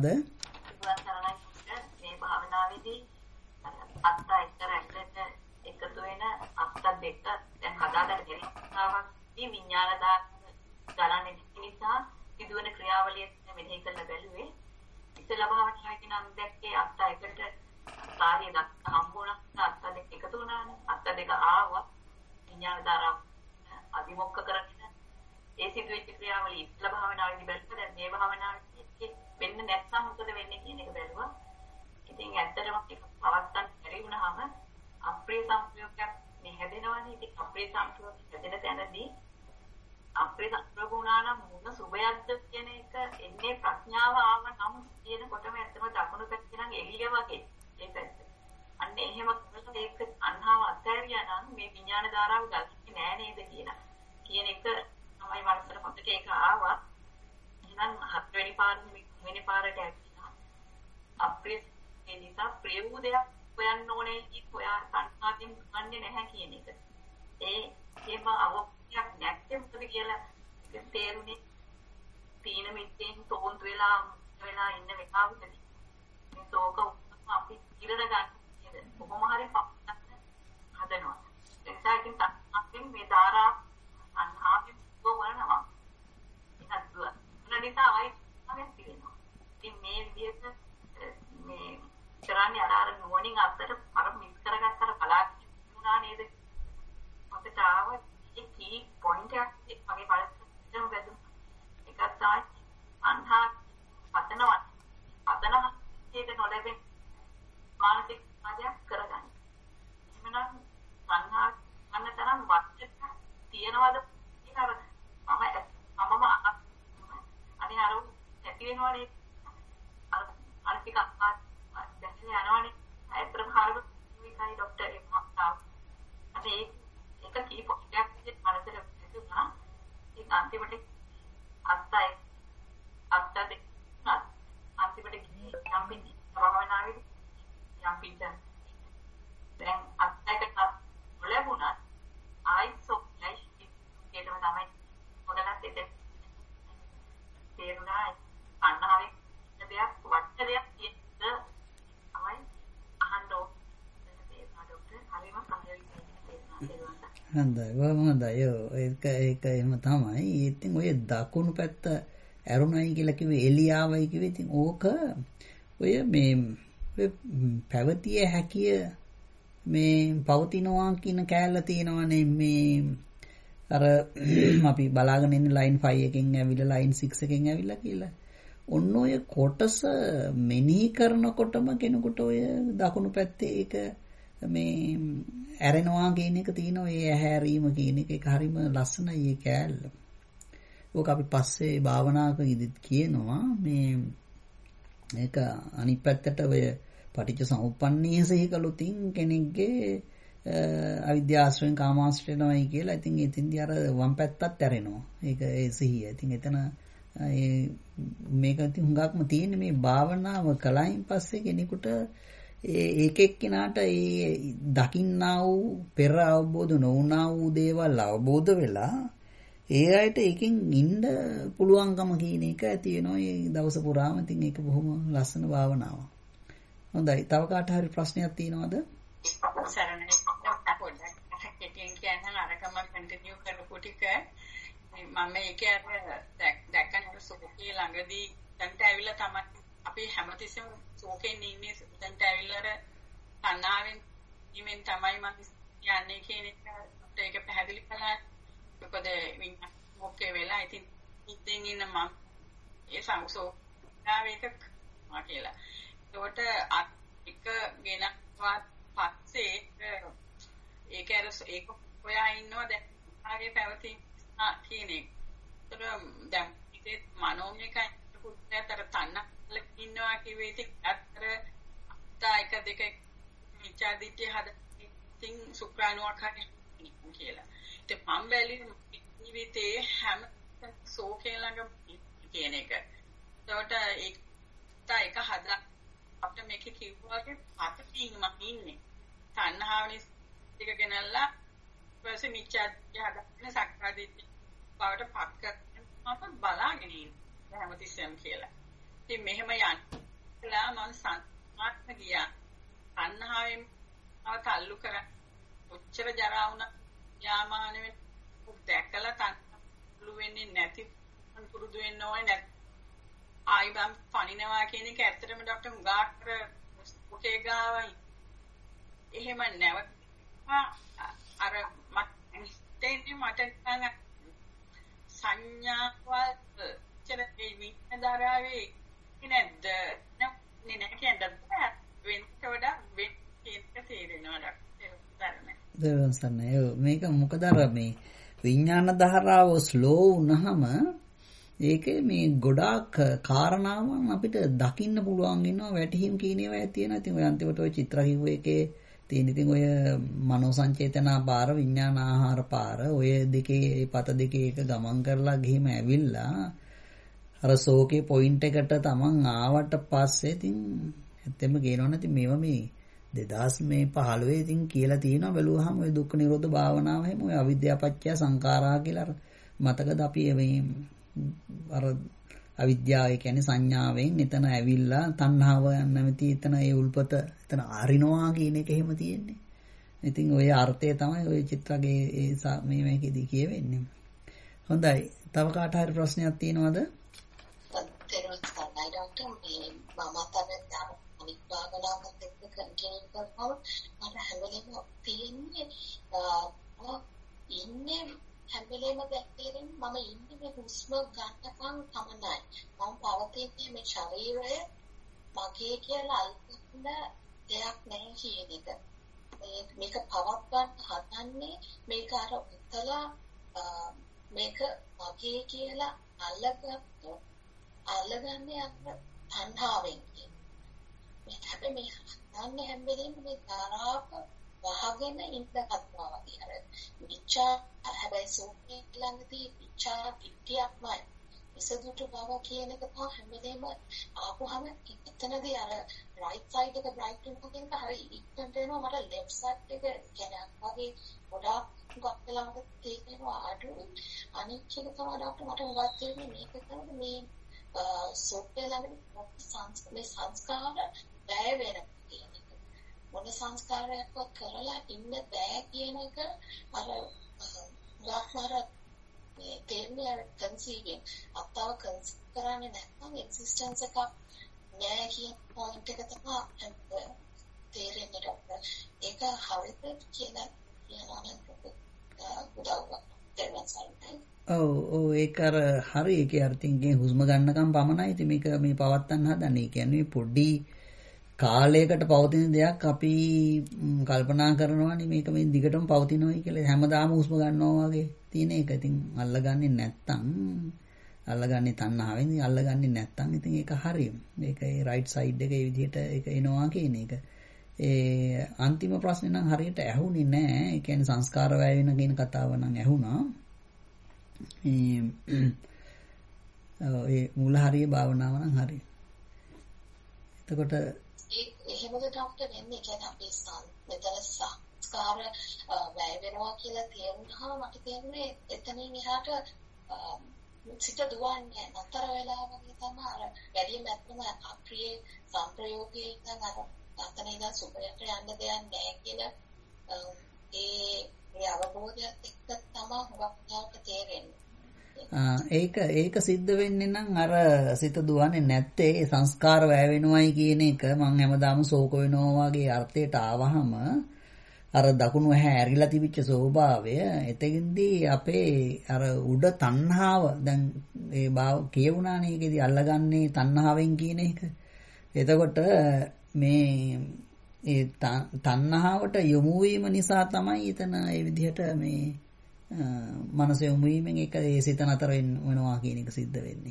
මේ භාවනාවේදී අත්ත එක්ක රැක්කට එකතු වෙන අත්ත දෙක දැන් හදාගන්න දෙවිතාවක් මේ විඥාන දාන ගණන් නිසා සිදුවන ක්‍රියාවලිය මෙහෙය කරලා බැලුවේ. ඉතලා භාවනාවේදී නම් දැක්කේ අත්ත එකට කාර්ය දක්ක හම්බුණා අත්ත දෙක එකතු වුණානේ. අත්ත දෙක ආවා විඥාන දාරා අදිමොක්ක කරගෙන ඒ සිදුවෙච්ච ක්‍රියාවලිය ඉස්ලා භාවනාවේදී බැලුවා. දැන් මේ භාවනාවේදී වෙන්න නැත්නම් මොකද වෙන්නේ කියන එක බැලුවා. ඉතින් ඇත්තටම ඒක පවත්තන් බැරි වුණාම අප්‍රිය සංප්‍රයෝගයක් මේ හැදෙනවනේ. ඉතින් අප්‍රිය සංප්‍රයෝගයක් හැදෙන තැනදී අප්‍රිය සංප්‍රයෝග වුණා නම් මොන සුබයක්ද කියන එක එන්නේ ප්‍රඥාව ආව නම් කියනකොටම ඇත්තම දකුණු පැත්තේ නම් එළිය වගේ ඒ පැත්ත. අන්න එහෙම කරලා ඒක අන්හාව අත්හැරියා නම් මේ විඥාන ධාරාව ගල්න්නේ නෑ නේද කියලා කියන එක තමයි වර්තන පොතේ ඒක ආවා. එහෙනම් හත්වෙනි පාරේ වෙනි පාරට ඇවිල්ලා අප්‍රිය ඒ නිසා ප්‍රිය වූ දෙයක් හොයන්න ඕනේ කිව්ව ඔයා සංස්කාරයෙන් ගන්නේ නැහැ කියන එක. ඒ ඒම අවබෝධයක් නැත්නම් මොකද කියලා තේරුනේ තීන මිත්‍යෙන් තෝන්තු වෙලා වෙලා ඉන්න වෙලාවකදී මේ තෝක අපි ඉරද ගන්න කොහොම හරි පස්සට හදනවා. ඒ නිසා ඉතින් අපින් මේ ධාරා අන්හාපි ගොවනවා. ඒකත් නිසා ආයි ආයෙත් තියෙනවා. ඉතින් මේ විදිහට මේ කරන්නේ අර අර නෝනින් අතට අර මිස් කරගත්තර බලාගෙන වුණා නේද? අපිට ආව ඒ කී පොයින්ට් එකක් මගේ බලන්න බැදුනා. එකක් තමයි අන්හා පතනවා. පතනවා ඒක නොලැබෙන මානසික ආදයක් කරගන්න. එහෙමනම් සංහා අන්න තරම් වත්තක තියනවාද කියලා මම මමම අනේ අර ඇති වෙනවනේ අර අර ටික දැන් යනවනේ අයතරම හරියට මේකයි ડોක්ටර් එම්මා අනේ ඒක කී පොඩ්ඩක් විදිහට මනසට වැටුණා. ඉතින් අන්තිමට අත්තයි අත්ත දෙක අන්තිමට ගිහින් යම්පිටි භාවනාවේ යම්පිට දැන් අත්තයකට ලැබුණා ආයිසෝ ලයිස්ට් එකේම තමයි මොකදත් දෙක තේරුණා අන්නාවේ දෙයක් වට දෙයක් තියෙද්ද තමයි අහන්න ඕනේ ડોක්ටර් හරිම සමහරවිට හොඳයි බොහොම හොඳයි. ඒක ඒක එහෙම තමයි. ඉතින් ඔය දකුණු පැත්ත ඇරුණයි කියලා කිව්වේ එළියාවයි කිව්වේ. ඉතින් ඕක ඔය මේ ඔය පැවතිය හැකිය මේ පවතිනවා කියන කෑල්ල තියෙනවනේ මේ අර අපි බලාගෙන ඉන්නේ ලයින් ෆයිව් එකෙන් ඇවිල්ලා ලයින් සික්ස් එකෙන් ඇවිල්ලා කියලා. ඔන්න ඔය කොටස මෙනෙහි කරනකොටම කෙනෙකුට ඔය දකුණු පැත්තේ ඒක මේ ඇරෙනවා කියන එක තියෙනවා. ඒ ඇහැරීම කියන එක ඒක හරිම ලස්සනයි ඒ කෑල්ල. ඕක අපි පස්සේ භාවනාවකදී කියනවා මේ මේක අනිත් පැත්තට ඔය පටිච්ච සමුප්පන්නීය සිහි කළොතින් කෙනෙක්ගේ අවිද්‍යාශ්‍රයෙන් කාමාශ්‍රයනමයි කියලා. ඉතින් එතින්දී අර වම් පැත්තත් ඇරෙනවා. ඒක ඒ සිහිය. ඉතින් එතන ඒ මේක ඉතින් හුඟක්ම තියෙන්නේ මේ භාවනාව කලයින් පස්සේ කෙනෙකුට ඒ එක එක්කිනාට ඒ දකින්නා වූ පෙර අවබෝධ නොවුනා වූ දේවල් අවබෝධ වෙලා ඒ අයට එකෙන් ඉන්න පුළුවන්කම කියන එක ඇති වෙනවා මේ දවස පුරාම. ඉතින් ඒක බොහොම ලස්සන භාවනාවක්. හොඳයි. තව කාට හරි ප්‍රශ්නයක් තියෙනවද? සරණයි. පොඩ්ඩක් කෙටියෙන් කියන්න අරකම කන්ටිනියු කරපු ටික මම ඒක දැක්කම සෝකේ ළඟදී දැන්ට ඇවිල්ලා තමයි අපි හැමතිස්සෙම සෝකෙන් ඉන්නේ. දැන්ට ඇවිල්ලා තණ්හාවෙන් ඉමෙන් තමයි මම යන්නේ කියන එක ඒක පැහැදිලි කළා. මොකද මොකේ වෙලා ඉතින් ඉතින් ඉන්න මම ඒ සංසෝ ආවේක මා කියලා. ඒකට එක ගෙනවත් පස්සේ ඒක අර ඒක හොයා ඉන්නවා දැන් ආගේ පැවති කියන එක. ඒතර දැන් ඉතින් මනෝමයක පුත්තේතර තන්නල ඉන්නවා කිව්වේ ඉතින් අතර අත්තා එක දෙක විචාදිත්‍ය හද ඉතින් සුක්‍රාණුවක් හරි කියලා. ඒ පම්බැලි ජීවිතේ හැම සෝකේ ළඟ කියන එක. ඒකට ඒක එක හදා අපිට මේක කිව්වාගේ පතකින් මම ඉන්නේ. තණ්හාවනේ ටික ගෙනල්ලා ඊපස්සේ මිච්ඡාදිත්‍ය හදාගෙන සක්කාදිත්‍ය බවට පත් කරගෙන මම බලාගෙන ඉන්නේ හැමතිස්සෙම කියලා. ඉතින් මෙහෙම යන්නලා මම සංස්මාත්ම ගියා. තණ්හාවෙන් අවතල්ලු කරා. ඔච්චර ජරා වුණා යාමානෙ දැකලා තණ්හාලු වෙන්නේ නැති පුරුදු වෙන්න ඕනේ නැත්. ආයි බම් පණිනවා කියන එක ඇත්තටම ડોක්ටර් මුගාට්ටර මුකේ ගාවයි. එහෙම නැව අර මට මට සංඥාවල් චරේ විද්‍යාදාරාවේ නැද්ද නේ නැහැ කියන්නත් වෙනට වඩා වෙන්න තේරෙනවා ඩොක්ටර්. මේක මොකද අර මේ විඥාන ධාරාව ස්ලෝ වුණාම ඒකේ මේ ගොඩාක් කාරණාවන් අපිට දකින්න පුළුවන් වෙනවා. වැටහීම් කියන ඒවා ඇති වෙනවා. ඉතින් ඔය අන්තිමට ඔය චිත්‍ර කිව්ව එකේ තියෙන ඉතින් ඔය මනෝ සංචේතනා පාර විඥාන ආහාර පාර ඔය දෙකේ පත දෙකේ එක ගමන් කරලා ගිහිම ඇවිල්ලා අර සෝකේ පොයින්ට් එකට තමන් ආවට පස්සේ ඉතින් ඇත්තම කියනවනේ ඉතින් මේවා මේ දෙදාස් පහළොව ඉතින් කියලා තියෙනවා. බැලුවාම ඔය දුක්ඛ නිරෝධ භාවනාව හැම ඔය අවිද්‍යාපච්චය සංඛාරා කියලා අර මතකද අපි මේ අර අවිද්‍යාව කියන්නේ සංඥාවෙන් එතන ඇවිල්ලා තණ්හාව නැමැති එතන ඒ උල්පත එතන අරිනවා කියන එක එහෙම තියෙන්නේ. ඉතින් ඔය අර්ථය තමයි ඔය චිත්‍රගේ ඒ මේ මේකෙදි කියවෙන්නේ. හොඳයි. තව කාට හරි ප්‍රශ්නයක් තියෙනවද? තේරුණායි ડોක්ටර් මේ මම තමයි අනිත් භාවනාවත් එක්ක කන්ටිනියු කරනවා. මට හැම වෙලේම තියෙන්නේ ඉන්නේ හැම වෙලේම දැක්කේරින් මම ඉන්නේ මේ හුස්ම ගන්නකම් තමයි. මම පවතින්නේ මේ ශරීරය මගේ කියලා අල්පන්න දෙයක් නැහැ කියන එක. මේ මේක පවත් ගන්න හදන්නේ මේක අර උත්තලා මේක මගේ කියලා අල්ලගත්තොත් අල්ලගන්නේ අර තණ්හාවෙන් කියන. මේ හැබැයි මේ ගන්න හැම වෙලේම මේ තරාප වහගෙන ඉඳගත්වා වගේ අර විචා හැබැයි සෝකේ ළඟදී විචා පිටියක්මයි ඉසදුට බව කියන එක තමයි හැම වෙලේම ආපුවම එතනදී අර රයිට් සයිඩ් එක බ්‍රයිට් වෙනවා කියන එක හරි ඉක්මනට එනවා. මට ලෙෆ්ට් සයිඩ් එක කියන්නේ වගේ ගොඩාක් ගොඩක් තියෙනවා අඩුයි. අනිත් එක තමයි ડોක්ටර් මට මොකක්ද කියන්නේ මේක තමයි මේ සෝකේ ළඟදී මේ සංස්කාර වැය වෙන කියන එක. මොන සංස්කාරයක්වත් කරලා ඉන්න බෑ කියන එක අර ඩොක්ටර් මේ තේන්නේ කන්සීවින් අත්තාව කන්සීව් කරන්නේ නැත්නම් එක්සිස්ටන්ස් එකක් නෑ කියන පොයින්ට් එක තමයි තේරෙන්නේ ડોක්ටර්. ඒක හරියට කියලා කියනවා නම් උදව්වක් දෙන්න. ඔව් ඔව් ඒක අර හරි ඒකේ අර්ථයෙන් හුස්ම ගන්නකම් පමණයි. ඉතින් මේක මේ පවත්තන්න හදන්නේ. කියන්නේ පොඩි කාලයකට පවතින දෙයක් අපි කල්පනා කරනවානේ මේක මේ දිගටම පවතිනවයි කියලා හැමදාම හුස්ම ගන්නවා වගේ තියෙන එක. ඉතින් අල්ලගන්නේ නැත්තම් අල්ලගන්නේ තණ්හාවෙන් අල්ලගන්නේ නැත්තම් ඉතින් ඒක හරියම. මේක ඒ රයිට් සයිඩ් එකේ විදිහට ඒක එනවා කියන එක. ඒ අන්තිම ප්‍රශ්නේ නම් හරියට ඇහුනේ නෑ. ඒ කියන්නේ සංස්කාර වැය වෙන කියන කතාව නම් ඇහුණා. ඒ මූල හරිය භාවනාව නම් හරිය. එතකොට එහෙමද ડોක්ටර් වෙන්නේ කියන්නේ අපේ මෙතන සංස්කාර වැය වෙනවා කියලා තේරුණාම මට තේරුනේ එතනින් එහාට සිත දුවන්නේ නතර වෙලා වගේ තමයි අර වැඩිම ඇත්තම අප්‍රිය සංප්‍රයෝගයේ ඉඳන් අර අතන ඉඳන් සුපරයට යන්න දෙයක් නැහැ කියලා ඒ ඒ අවබෝධයත් එක්ක තමයි හුඟක් තේරෙන්නේ. ඒක ඒක සිද්ධ වෙන්නේ නම් අර සිත දුවන්නේ නැත්තේ ඒ සංස්කාර වැය වෙනවයි කියන එක මම හැමදාම ශෝක වෙනවා වගේ අර්ථයට ආවහම අර දකුණු ඇහැ ඇරිලා තිබිච්ච ස්වභාවය එතෙන්දී අපේ අර උඩ තණ්හාව දැන් ඒ භාව කියුණානේ ඒකෙදි අල්ලගන්නේ තණ්හාවෙන් කියන එක. එතකොට මේ ඒ තණ්හාවට යොමු වීම නිසා තමයි එතන ඒ විදිහට මේ මනස යොමු වීමෙන් ඒක ඒ සිත නතර වෙනවා කියන එක සිද්ධ වෙන්නේ.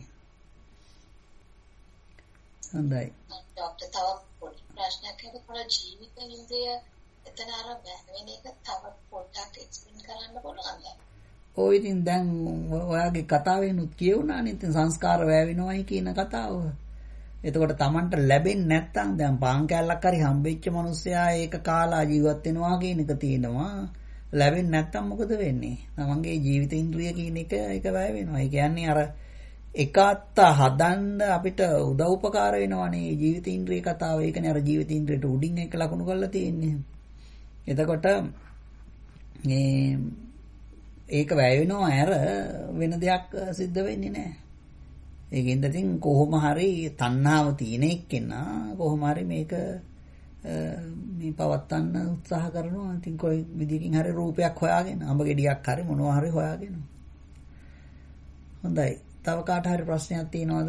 හොඳයි. ડોක්ටර් තව පොඩි ප්‍රශ්නයක් අහලා ජීවිත ඉන්ද්‍රිය එතන අර වෙන එක තව පොඩ්ඩක් එක්ස්ප්ලেইন කරන්න පුළුවන්ද? ඔය ඉතින් දැන් ඔයාගේ කතාවෙනුත් කියුණානේ ඉතින් සංස්කාර වැය වෙනවයි කියන කතාව. එතකොට Tamanට ලැබෙන්නේ නැත්තම් දැන් පාන් කෑල්ලක් හරි හම්බෙච්ච මිනිස්සයා ඒක කාලා ජීවත් වෙනවා කියන එක තියෙනවා. ලැබෙන්නේ නැත්තම් මොකද වෙන්නේ? තමන්ගේ ජීවිත ඉන්ද්‍රිය කියන එක ඒක වැය වෙනවා. ඒ කියන්නේ අර එකත්ත හදන්න අපිට උදව් උපකාර වෙනවනේ ජීවිත ඉන්ද්‍රිය කතාව. ඒකනේ අර ජීවිත ඉන්ද්‍රියට උඩින් එක ලකුණු කරලා තියෙන්නේ. එතකොට මේ ඒක වැය වෙනවා අර වෙන දෙයක් සිද්ධ වෙන්නේ නැහැ. ඒකෙන්ද ඉතින් කොහොම හරි තණ්හාව තියෙන එක්කෙනා කොහොම හරි මේක මේ පවත්තන්න උත්සාහ කරනවා. ඉතින් කොයි විදිහකින් හරි රූපයක් හොයාගෙන අඹ ගෙඩියක් හරි මොනවා හරි හොයාගෙන. හොඳයි. තව කාට හරි ප්‍රශ්නයක් තියෙනවද?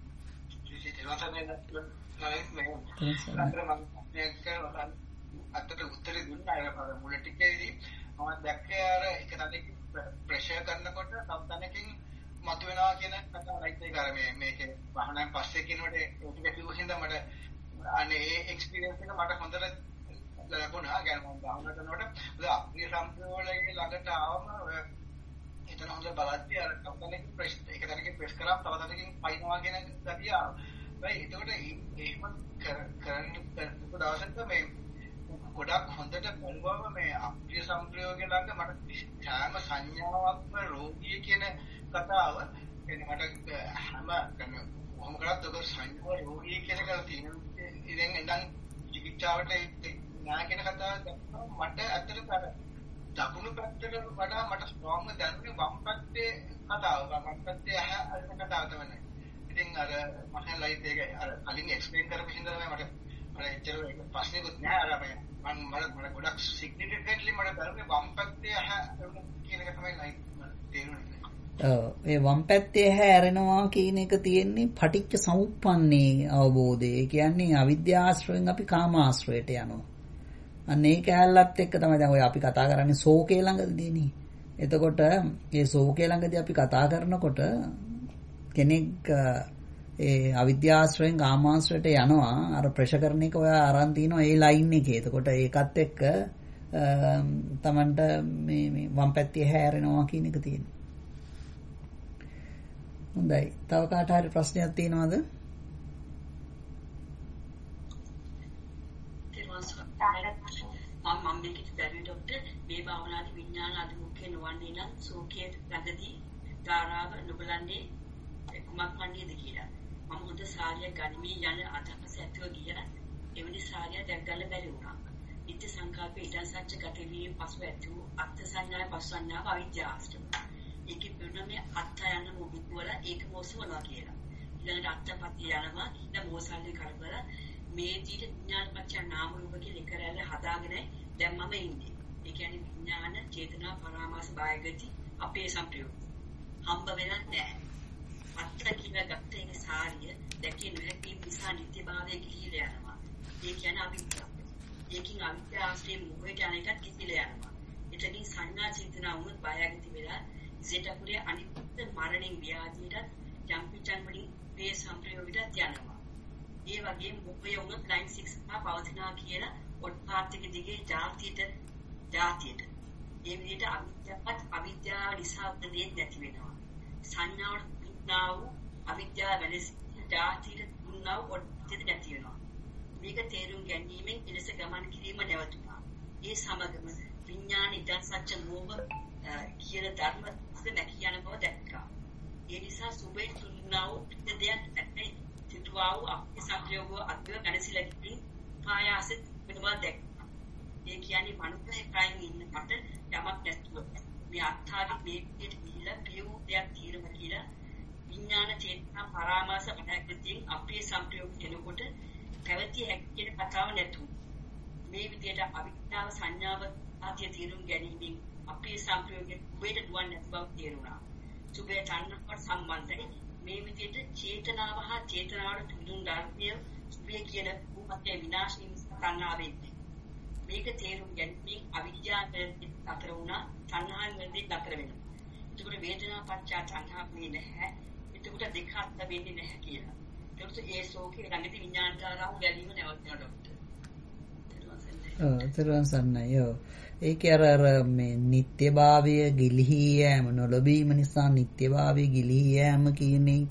අතට උත්තරේ දුන්නා අර මුල ටිකේදී මම දැක්කේ අර එක තැනකින් ප්‍රෙෂර් කරනකොට තව තැනකින් මතුවෙනවා කියන කතාව රයිට් ඒක අර මේ මේකේ වහනන් පස්සේ කියනකොට ඒක කිව්ව හින්දා මට අනේ ඒ එක්ස්පීරියන්ස් එක මට හොඳට ලැබුණා. يعني මම භාවනා කරනකොට අපේ සම්ප්‍රදායේ ළඟට ආවම එතන හොඳ බලද්දී අර තව තැනකින් ප්‍රෙෂර් එක තැනකින් ප්‍රෙස් කරා තව තැනකින් පයින්නවා කියන ගතිය ආවා. ඒ ඒකට එහෙම කරන්නේ දවසක මේ ගොඩක් හොඳට බලවම මේ අප්‍රිය සංප්‍රයෝගය ළඟ මට සෑම සංඥාවක්ම රෝගී කියන කතාව එන්නේ මට හැම يعني කොහොම කරත් ඔක සංඥාව රෝගී කියන එක තියෙනවා. ඉතින් එඳන් චිකිත්සාවට න්‍යාය කියන කතාව මට ඇත්තටම අර දකුණු පැත්තට වඩා මට ස්ට්‍රෝංග් දැනුනේ වම් පැත්තේ කතාව. වම් පැත්තේ අහ අර කතාව තමයි. ඉතින් අර මම ලයිට් එක අර කලින් එක්ස්ප්ලেইন කරපු හින්දා තමයි මට අර එච්චර ප්‍රශ්නෙකුත් නෑ අර මම මම මට ගොඩක් සිග්නිෆිකන්ට්ලි මට දැනුනේ වම් පැත්තේ අහ කියන එක තමයි ලයිට් තේරුනේ. ඔව් ඒ වම් පැත්තේ හැරෙනවා කියන එක තියෙන්නේ පටිච්ච සමුප්පන්නේ අවබෝධය. ඒ කියන්නේ අවිද්‍යාශ්‍රයෙන් අපි කාමාශ්‍රයට යනවා. අන්න ඒ කැලලත් එක්ක තමයි දැන් ඔය අපි කතා කරන්නේ ශෝකේ ළඟදීනේ. එතකොට ඒ ශෝකේ ළඟදී අපි කතා කරනකොට කෙනෙක් ඒ අවිද්‍යාශ්‍රයෙන් කාමාශ්‍රයට යනවා. අර ප්‍රෙෂර් කරන එක ඔය අරන් තිනවා ඒ ලයින් එකේ. එතකොට ඒකත් එක්ක තමන්ට මේ මේ වම් පැත්තේ හැරෙනවා කියන එක තියෙනවා. හොඳයි. තව කාට හරි ප්‍රශ්නයක් තියෙනවද? මම මම මේක දැරුවේ ડોක්ටර් මේ භාවනාදී විඥාන අධිමුඛේ නොවන්නේ නම් සෝකයේ ළඟදී ධාරාව නොබලන්නේ කුමක් වන්නේද කියලා. මම හොඳ සාරිය ගනිමි යන අදහස ඇතුව ගියා. එවැනි සාරිය දැක් ගන්න බැරි වුණා. නිත්‍ය සංකල්පේ ඊට සත්‍ය ගත වීම පසු ඇති වූ අර්ථ සංඥා පස්සන්නාව අවිද්‍යාවස්තු. ඒකේ වෙනම අත්ත යන මොහොත වල ඒක මොසවනවා කියලා. ඊළඟට අත්පත්‍ය යනවා ඊට මොසල්ලි කරබල මේ ජීවිත විඥාන පත්‍ය නාම රූප කියලා එක රැල්ල හදාගෙන දැන් මම ඉන්නේ. ඒ කියන්නේ විඥාන චේතනා පරාමාස බයගති අපේ සංප්‍රයෝග. හම්බ වෙලා නැහැ. අත්ත කියන ගත්තේ සාරිය දැකිය නොහැකි නිසා නිත්‍යභාවයේ ගිහිලා යනවා. ඒ කියන්නේ අවිද්‍යාව. ඒකින් අවිද්‍යාවස්සේ මොහේට අනේකත් කිසිලා යනවා. එතකින් සංඥා චේතනා වුණත් බයගති වෙලා ඉසේටපුරේ අනිත් මරණින් ව්‍යාධියට යම් පිටන් වලින් මේ සංප්‍රයෝගයට යනවා. ඒ වගේම මොහේ වුණත් ලයින් සික්ස් එක පවතිනවා කියලා ඔට්පාර්ථික දිගේ ಜಾතියට ಜಾතියට ඒ විදිහට අවිද්‍යාවත් අවිද්‍යාව නිසා දෙයක් නැති වෙනවා. සංඥාවට දුන්නා වූ අවිද්‍යාව වෙනස් ಜಾතියට දුන්නා වූ ඔට්පාර්ථික නැති වෙනවා. මේක තේරුම් ගැනීමෙන් ඉලස ගමන් කිරීම නැවතුණා. ඒ සමගම විඥාන ඉදන් සත්‍ය නෝම කියන ධර්ම නැති යන බව දැක්කා. ඒ නිසා සුබේ දුන්නා වූ දෙයක් නැත්නම් සිතුවා වූ අපේ සංයෝග අත්ව ගණසිලකින් පායාසෙත් වෙනවා දැක්කා. ඒ කියන්නේ මනුස්සයෙක් කයින් ඉන්නකොට යමක් නැතුව මේ අත්හාගේ මේකෙට ගිහිලා පියු දෙයක් తీරම කියලා විඥාන චේතනා පරාමාස අධ්‍යක්තියෙන් අපේ සංප්‍රයෝග කෙනෙකුට පැවතිය හැකි කියන කතාව නැතු. මේ විදිහට අවිද්‍යාව සංඥාව ආදී තීරුම් ගැනීමෙන් අපේ සංප්‍රයෝගයේ උබේට දුවන්නේ නැති බව තේරුණා. සුබේ තණ්හාවට සම්බන්ධයි. මේ විදිහට චේතනාව හා චේතනාවට තුදුන් ධර්මය සුබේ කියන උපතේ විනාශී තණ්හාවෙන් මේක තේරුම් ගැනීමෙන් අවිද්‍යාවෙන් අතර වුණා තණ්හාවෙන් වෙන්නේ අතර වෙනවා. ඒකට වේදනා පච්චා තණ්හා වෙන්නේ නැහැ. ඒකට දෙක අතර වෙන්නේ නැහැ කියලා. ඒකට ඒ ශෝකේ ළඟදී විඥාන ධාරාව ගැලීම නැවතුණා ડોක්ටර්. ඔව් තෙරුවන් සරණයි. ඔව් ඒකේ අර අර මේ නිත්‍යභාවය ගිලිහි යෑම නොලබීම නිසා නිත්‍යභාවය ගිලිහි යෑම කියන එක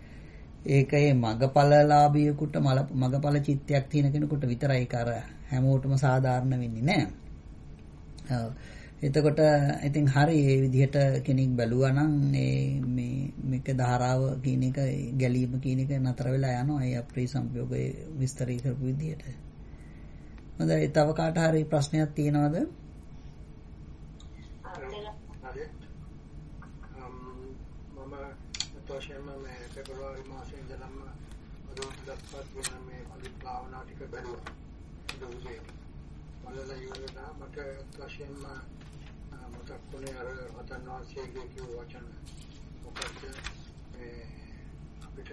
ඒකේ මගපලලාභියෙකුට මගපල චිත්තයක් තියෙන කෙනෙකුට විතරයි ඒක අර හැමෝටම සාධාරණ වෙන්නේ නැහැ. ඔව් එතකොට ඉතින් හරි මේ විදිහට කෙනෙක් බැලුවා නම් මේ මේ මේක ධාරාව කියන එක ගැලීම කියන එක නතර වෙලා යනවා. ඒ අප්‍රේ සංපයෝගයේ විස්තරය කරපු විදිහට. හොඳයි තව කාට හරි ප්‍රශ්නයක් තියෙනවද? මම තෝෂෙම මේ පෙබරවාරි මාසයේ ඉඳලම අදෝටපත් වෙන මේ අලුත් භාවනා ටික බැලුවා. දවසේ වලලා යෝගා මට තෝෂෙම මට කොනේ අර වතන් වාසියේ කියව වචන මොකක්ද මේ අපිට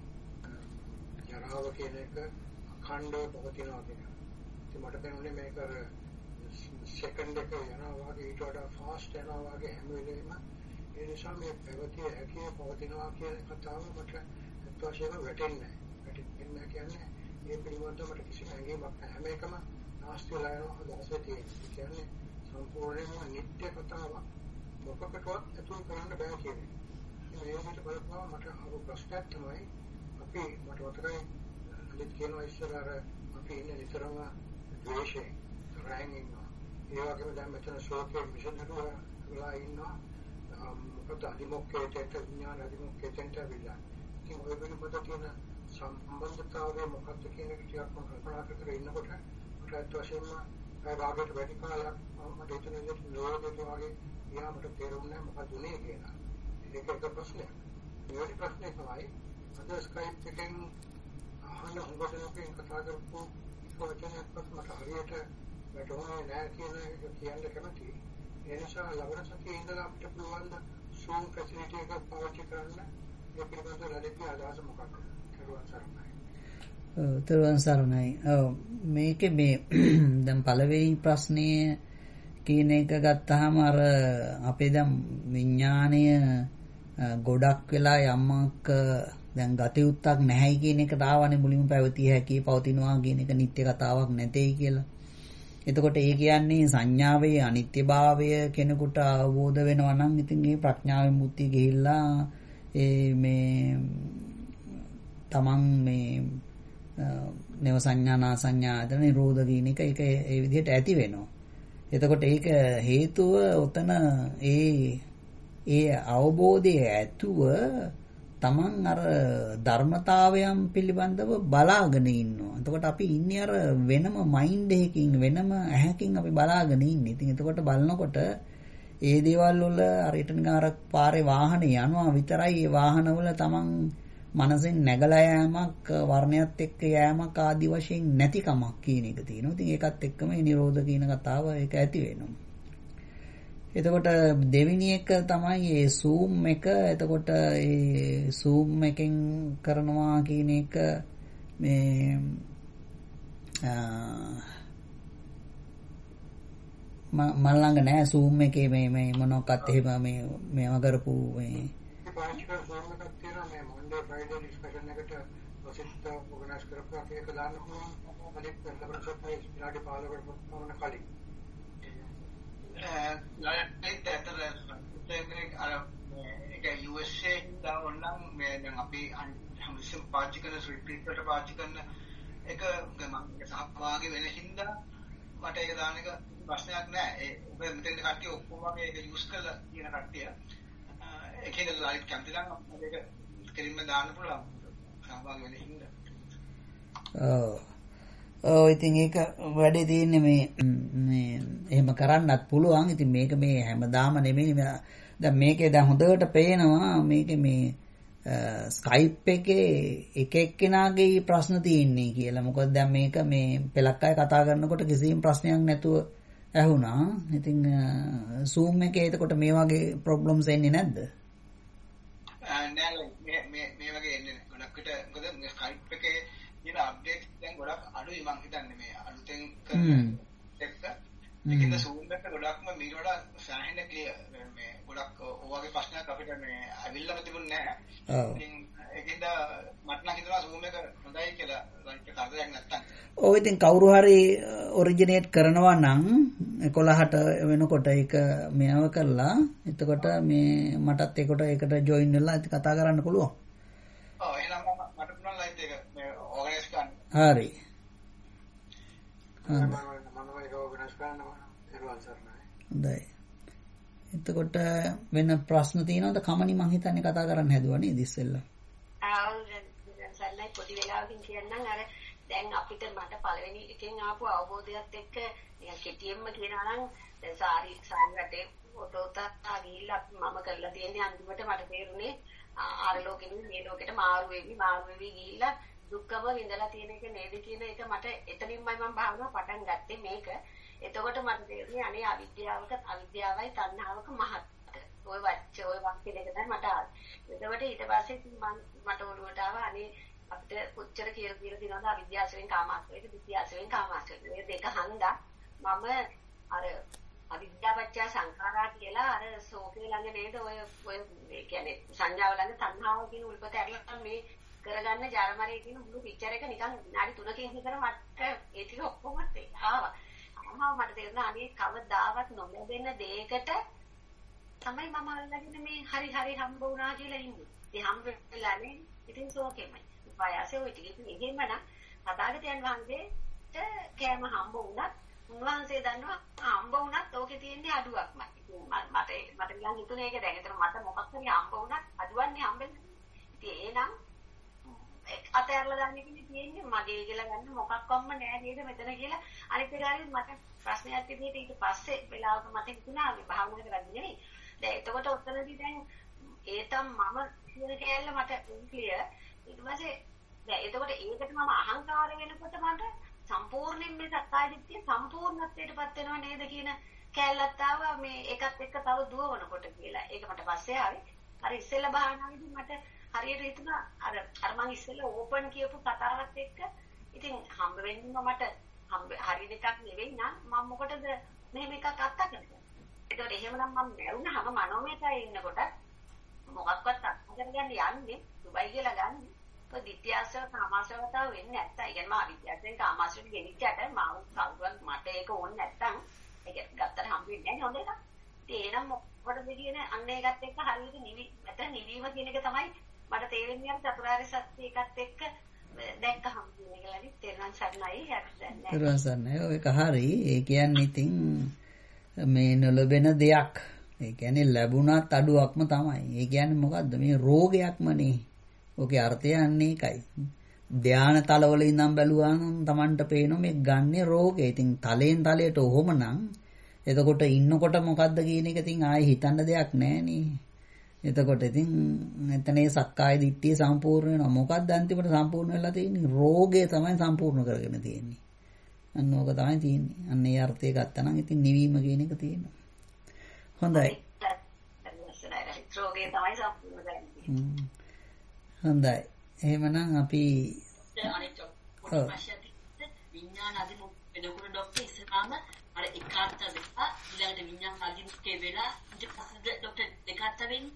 ජරාව කියන එක අඛණ්ඩව පවතිනවා කියන මට පේන්නේ මේක අර සෙකන්ඩ් එක යනවා වගේ ඊට වඩා ෆාස්ට් යනවා වගේ හැම වෙලෙම ඒ නිසා මේ පැවතිය හැකි පවතිනවා කියන කතාව මට අත්වශයෙන්ම වැටෙන්නේ නැහැ. වැටෙන්නේ කියන්නේ මේ පිළිබඳව මට කිසිම හැඟීමක් නැහැ. හැම එකම නාස්ති වෙලා යනවා දවසේ තියෙන්නේ. කියන්නේ සම්පූර්ණයෙන්ම නිත්‍ය කතාවක් මොකකටවත් අතුල් කරන්න බෑ කියන්නේ. මේ විදිහට බලපුවම මට අර ප්‍රශ්නයක් තමයි අපි මට වතරයි අලිත් කියනවා ඉස්සර අර අපි ඉන්නේ නිතරම ද්වේෂයෙන් තරහින් ඉන්නවා. ඒ වගේම දැන් මෙතන ශෝකයෙන් විසඳුව වෙලා ඉන්නවා. මොකද අදිමොක්කේට විඥාන අදිමොක්කේට ඇවිල්ලා. ඉතින් ඔය වෙනකොට තියෙන සම්බන්ධතාවය මොකක්ද කියන එක ටිකක් මම කල්පනා කර ඉන්නකොට මට අත් වශයෙන්ම ඒ භාගයට වැඩි කාලයක් මට හිතෙන විදිහට නෝරකට වගේ ගියා මට තේරුන්නේ නැහැ මොකද උනේ කියලා. ඒක එක ප්‍රශ්නයක්. ඊට ප්‍රශ්නේ තමයි අද ස්කයිප් එකෙන් අහන හොඟටනකින් කතා කරපු වචනයක්වත් මට හරියට වැටහුනේ නැහැ කියන එක කියන්න කැමතියි. ඒ නිසා ලබන සතියේ ඉඳලා අපිට පුළුවන් Zoom facility එක පාවිච්චි කරන්න මේ පිළිබඳව ලැබෙන අදහස මොකක්ද? තෙරුවන් සරණයි. ඔව් තෙරුවන් සරණයි. ඔව් මේකේ මේ දැන් පළවෙනි ප්‍රශ්නය කියන එක ගත්තාම අර අපේ දැන් විඥාණය ගොඩක් වෙලා යම්මක් දැන් ගතියුත්තක් නැහැයි කියන එකට ආවනේ මුලින්ම පැවතිය හැකි පවතිනවා කියන එක නිත්‍ය කතාවක් නැtei කියලා. එතකොට ඒ කියන්නේ සංඥාවේ අනිත්‍යභාවය කෙනෙකුට අවබෝධ වෙනවා නම් ඉතින් මේ ප්‍රඥාවෙන් මුක්තිය ගිහිල්ලා ඒ මේ තමන් මේ නව සංඥා නා සංඥා අතර නිරෝධ කියන එක ඒක ඒ විදිහට ඇති වෙනවා. එතකොට ඒක හේතුව උතන ඒ ඒ අවබෝධයේ ඇතුව තමන් අර ධර්මතාවයන් පිළිබඳව බලාගෙන ඉන්නවා. එතකොට අපි ඉන්නේ අර වෙනම මයින්ඩ් එකකින් වෙනම ඇහැකින් අපි බලාගෙන ඉන්නේ. ඉතින් එතකොට බලනකොට ඒ දේවල් වල අර ඊටනික අර පාරේ වාහනේ යනවා විතරයි ඒ වාහනවල තමන් මනසෙන් නැගලා යෑමක් වර්ණයත් එක්ක යෑමක් ආදි වශයෙන් නැතිකමක් කියන එක තියෙනවා. ඉතින් ඒකත් එක්කම මේ නිරෝධ කියන කතාව ඒක ඇති වෙනවා. එතකොට දෙවෙනි එක තමයි ඒ Zoom එක. එතකොට ඒ Zoom එකෙන් කරනවා කියන එක මේ මම ළඟ නෑ Zoom එකේ මේ මේ මොනක්වත් එහෙම මේ මේව කරපු මේ පාස්කල් Zoom එකක් තියෙනවා මේ Monday Friday discussion එකට ඔසිට ඕගනයිස් කරපුවා ඒක දාන්න පුළුවන් අනිත් ප්‍රොෆෙසර් පයිස් විනාඩි පහළොවකට මොන කලින් ඒත් ඇතර අර ඒක U S A දා ඕනනම් මේ දැන් අපි හැමතිස්සෙම පාවිච්චි කරන රිට්‍රීට් වලට පාවිච්චි කරන එක මම සහභාගී වෙන හින්දා මට ඒක දාන එක ප්‍රශ්නයක් නෑ ඒ ඔබ මෙතෙන් කට්ටිය ඔක්කොම වගේ ඒක යූස් කරලා කියන කට්ටිය ඒකේ ලයිව් කැම්ප් එකක් අපිට ඒක කෙලින්ම දාන්න පුළුවන් සහභාගී වෙන හින්දා ඔව් ඔව් ඉතින් ඒක වැඩේ තියෙන්නේ මේ මේ එහෙම කරන්නත් පුළුවන් ඉතින් මේක මේ හැමදාම නෙමෙයි දැන් මේකේ දැන් හොඳට පේනවා මේකේ මේ ස්කයිප් එකේ එක එක්කෙනාගේ ප්‍රශ්න තියෙන්නේ කියලා. මොකද දැන් මේක මේ පෙලක් අය කතා කරනකොට කිසිම ප්‍රශ්නයක් නැතුව ඇහුණා. ඉතින් Zoom එකේ එතකොට මේ වගේ ප්‍රොබ්ලම්ස් එන්නේ නැද්ද? නෑ මේ මේ මේ වගේ එන්නේ ගොඩක් විට මොකද මේ ස්කයිප් එකේ තියෙන අප්ඩේට් දැන් ගොඩක් අඩුයි මං හිතන්නේ මේ අලුතෙන් කරන එක. ඒකෙන්ද Zoom එක ගොඩක්ම මීට වඩා සෑහෙන ක්ලියර් මේ ගොඩක් ඔයගේ ප්‍රශ්නයක් අපිට මේ අවිල්ලම තිබුණේ නැහැ. ඔව්. ඉතින් ඒකෙන්ද මට නම් හිතෙනවා Zoom එක හොඳයි කියලා ලයිට් එක කරදරයක් නැත්තම්. ඔව් ඉතින් කවුරු හරි ඔරිජිනේට් කරනවා නම් එකොළහට වෙනකොට ඒක මේව කරලා එතකොට මේ මටත් ඒකට ඒකට ජොයින් වෙලා කතා කරන්න පුළුවන්. ඔව් එහෙනම් මට පුළුවන් ලයිට් එක මේ ඕගනයිස් කරන්න. හරි. හොඳයි. එතකොට වෙන ප්‍රශ්න තියෙනවද කමනි මං හිතන්නේ කතා කරන්න හැදුවා නේද ඉස්සෙල්ලා? ආ දැන් සල්ලයි පොඩි වෙලාවකින් කියන්නම් අර දැන් අපිට මට පළවෙනි එකෙන් ආපු අවබෝධයත් එක්ක නිකන් කෙටියෙන්ම කියනවා නම් දැන් සාරි සාරි රටේ ෆොටෝතා ගිහිල්ලා මම කරලා තියෙන්නේ අන්තිමට මට තේරුනේ ආර ලෝකෙකින් මේ ලෝකෙට මාරු වෙවි මාරු වෙවි ගිහිල්ලා දුක්කම විඳලා තියෙන එක නේද කියන එක මට එතනින්මයි මම භාවනාව පටන් ගත්තේ මේක. එතකොට මට තේරුනේ අනේ අවිද්‍යාවක අවිද්‍යාවයි තණ්හාවක මහත්. ඔය වච්ච ඔය වාක්‍ය දෙක තමයි මට ආවේ. එතකොට ඊට පස්සේ මම මට ඔළුවට ආවා අනේ අපිට කොච්චර කියලා කියලා දිනවද අවිද්‍යාවෙන් කාමාශ්‍රයට විද්‍යාවෙන් කාමාශ්‍රයට. මේ දෙක හන්දා මම අර අවිද්‍යාවච්ච සංඛාරා කියලා අර සෝකේ ළඟ නේද ඔය ඔය කියන්නේ සංඥාව ළඟ තණ්හාව කියන උල්පත ඇරලා මේ කරගන්න ජරමරේ කියන මුළු පික්චර් එක නිකන් විනාඩි තුනකින් විතර මට ඒ ටික ඔක්කොම ආවා. ආවා මට තේරුණා අනේ කවදාවත් නොලැබෙන දෙයකට තමයි මම අල්ලගෙන මේ හරි හරි හම්බ වුණා කියලා ඉන්නේ. ඒ හම්බ වෙලානේ ඉතින් සෝකෙමයි. වයසේ ඔය ටික ඉතින් එහෙම නම් තථාගතයන් වහන්සේට කෑම හම්බ වුණත් උන්වහන්සේ දන්නවා හම්බ වුණත් ඕකේ තියෙන්නේ අඩුවක්මයි. ඉතින් මට මට නිකන් හිතුනේ ඒක දැන් ඒතර මට මොකක් හරි හම්බ වුණත් අඩුවන්නේ හම්බෙන්නේ. ඉතින් එහෙනම් අතහැරලා දාන්න කියන්නේ තියෙන්නේ මගේ කියලා ගන්න මොකක්වත්ම නෑ නේද මෙතන කියලා අනිත් ඒගාරින් මට ප්‍රශ්නයක් තිබුණේ ඊට පස්සේ වෙලාවක මට හිතුණා මේ භාවනා කරන්නේ නෙවෙයි. දැන් එතකොට ඔතනදී දැන් ඒ තම මම කියන කැලල මට ක්ලියර්. ඊට පස්සේ දැන් එතකොට ඒකට මම අහංකාර වෙනකොට මට සම්පූර්ණයෙන් මේ සත්‍ය දිට්ඨිය සම්පූර්ණත්වයටපත් වෙනව නේද කියන කැලලත් ආවා මේ එකත් එක්ක තව දුවවනකොට කියලා. ඒක මට පස්සේ ආවේ. අර ඉස්සෙල්ලා භාවනාවේදී මට හරියට හිතුණා අර අර මං ඉස්සෙල්ලා ඕපන් කියපු කතාවත් එක්ක ඉතින් හම්බ වෙන්නම මට හම්බ හරිය එකක් නෙවෙයි නම් මම මොකටද මෙහෙම එකක් අත්තකට. ඒකට එහෙමනම් මම නැරුණාම මනෝමයතයි ඉන්නකොට මොකක්වත් අත්කරගන්න යන්නේ දුබයි කියලා ගන්නේ. ඔය ditthiyasava කාමාශ්‍රවතාව වෙන්නේ නැත්තම්. ඒ කියන්නේ මම අවිද්‍යාවෙන් කාමාශ්‍රවට ගෙනිච්චට මාව කවුරුත් මට ඒක ඕනේ නැත්තම් ඒක ගත්තට හම්බ වෙන්නේ නැහැ හොඳ එකක්. ඉතින් එහෙනම් මොකටද කියන අන්න ඒකත් එක්ක හරියට නිවි නැත්නම් නිවීම කියන එක තමයි මට තේරෙන්නේ අර චතුරාර්ය සත්‍ය එකත් එක්ක දැක්කහම මේකලදි තේරුම් ගන්නයි හැදන්නේ. තේරුම් ගන්නයි ඒක හරි. ඒ කියන්නේ ඉතින් මේ නොලබෙන දෙයක්. ඒ කියන්නේ ලැබුණත් අඩුවක්ම තමයි. ඒ කියන්නේ මොකද්ද මේ රෝගයක්මනේ. ඔකේ අර්ථය යන්නේ ඒකයි. ධානා තලවල ඉඳන් බැලුවා නම් Tamanට පේනවා මේ ගන්නේ රෝගේ. ඉතින් තලයෙන් තලයට ඔහොමනම් එතකොට ඉන්නකොට මොකද්ද කියන එක ඉතින් ආයේ හිතන්න දෙයක් නැහැ නේ. එතකොට ඉතින් එතනේ සක්කාය දිට්ඨිය සම්පූර්ණ වෙනවා. මොකක්ද අන්තිමට සම්පූර්ණ වෙලා තියෙන්නේ? රෝගය තමයි සම්පූර්ණ කරගෙන තියෙන්නේ. අන්න ඕක තමයි තියෙන්නේ. අන්න ඒ අර්ථය ගත්තා නම් ඉතින් නිවීම කියන එක තියෙනවා. හොඳයි. රෝගය තමයි සම්පූර්ණ කරන්නේ. හොඳයි. එහෙමනම් අපි අනිත් පොඩි ප්‍රශ්නයක් විඥාන ડોක්ටර් ඉස්සරහම අර එකාත්ත වෙලා ඊළඟට විඤ්ඤාණ අධිමුඛයේ වෙලා ඊට පස්සේ ડોක්ටර් දෙකාත්ත වෙන්නේ.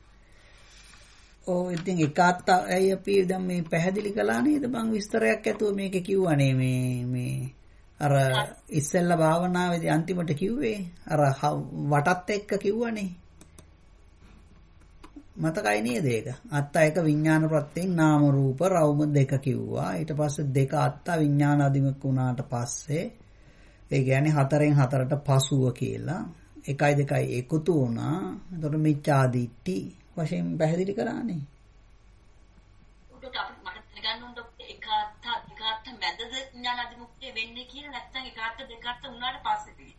ඔව් ඉතින් එකාත්තයි අපි දැන් මේ පැහැදිලි කළා නේද බං විස්තරයක් ඇතුව මේක කිව්වනේ මේ මේ අර ඉස්සෙල්ලා භාවනාවේදී අන්තිමට කිව්වේ අර වටත් එක්ක කිව්වනේ මතකයි නේද ඒක අත්ත එක විඥාන ප්‍රත්‍යයෙන් නාම රූප රවුම දෙක කිව්වා ඊට පස්සේ දෙක අත්ත විඥාන අධිමුඛ වුණාට පස්සේ ඒ කියන්නේ හතරෙන් හතරට පසුව කියලා එකයි දෙකයි එකතු වුණා එතකොට මිච්ඡා දිට්ඨි වශයෙන් පැහැදිලි කරානේ උඩට අපිට මට දැනගන්න ඕන එකාත්ත දෙකාත්ත මැදද විඥාන අධිමුඛයේ වෙන්නේ කියලා නැත්නම් එකාත්ත දෙකාත්ත වුණාට පස්සේ පිළි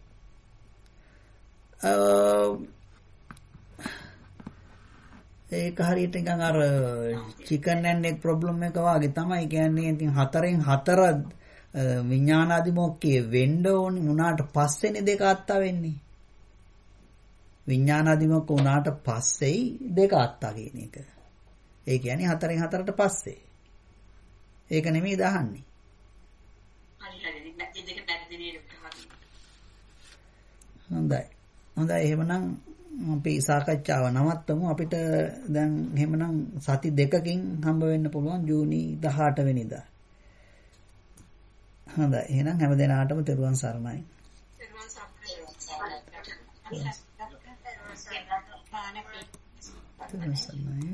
ඒක හරියට නිකන් අර චිකන් ඇන්ඩ් එග් ප්‍රොබ්ලම් එක වගේ තමයි කියන්නේ ඉතින් හතරෙන් හතර විඥානාදිමෝක්කයේ වෙන්න ඕනේ උනාට පස්සේනේ දෙක අත්තා වෙන්නේ විඥානාදිමෝක්ක උනාට පස්සේයි දෙක අත්තා කියන එක ඒ කියන්නේ හතරෙන් හතරට පස්සේ ඒක නෙමෙයි දහන්නේ හරි හරි මේ දෙක පැහැදිලි හොඳයි හොඳයි එහෙමනම් අපි සාකච්ඡාව නවත්තමු අපිට දැන් එහෙමනම් සති දෙකකින් හම්බ වෙන්න පුළුවන් ජූනි දහඅට වෙනිදා. හොඳයි එහෙනම් හැම දිනාටම තෙරුවන් සරණයි. තෙරුවන් සරණයි. තෙරුවන් සරණයි.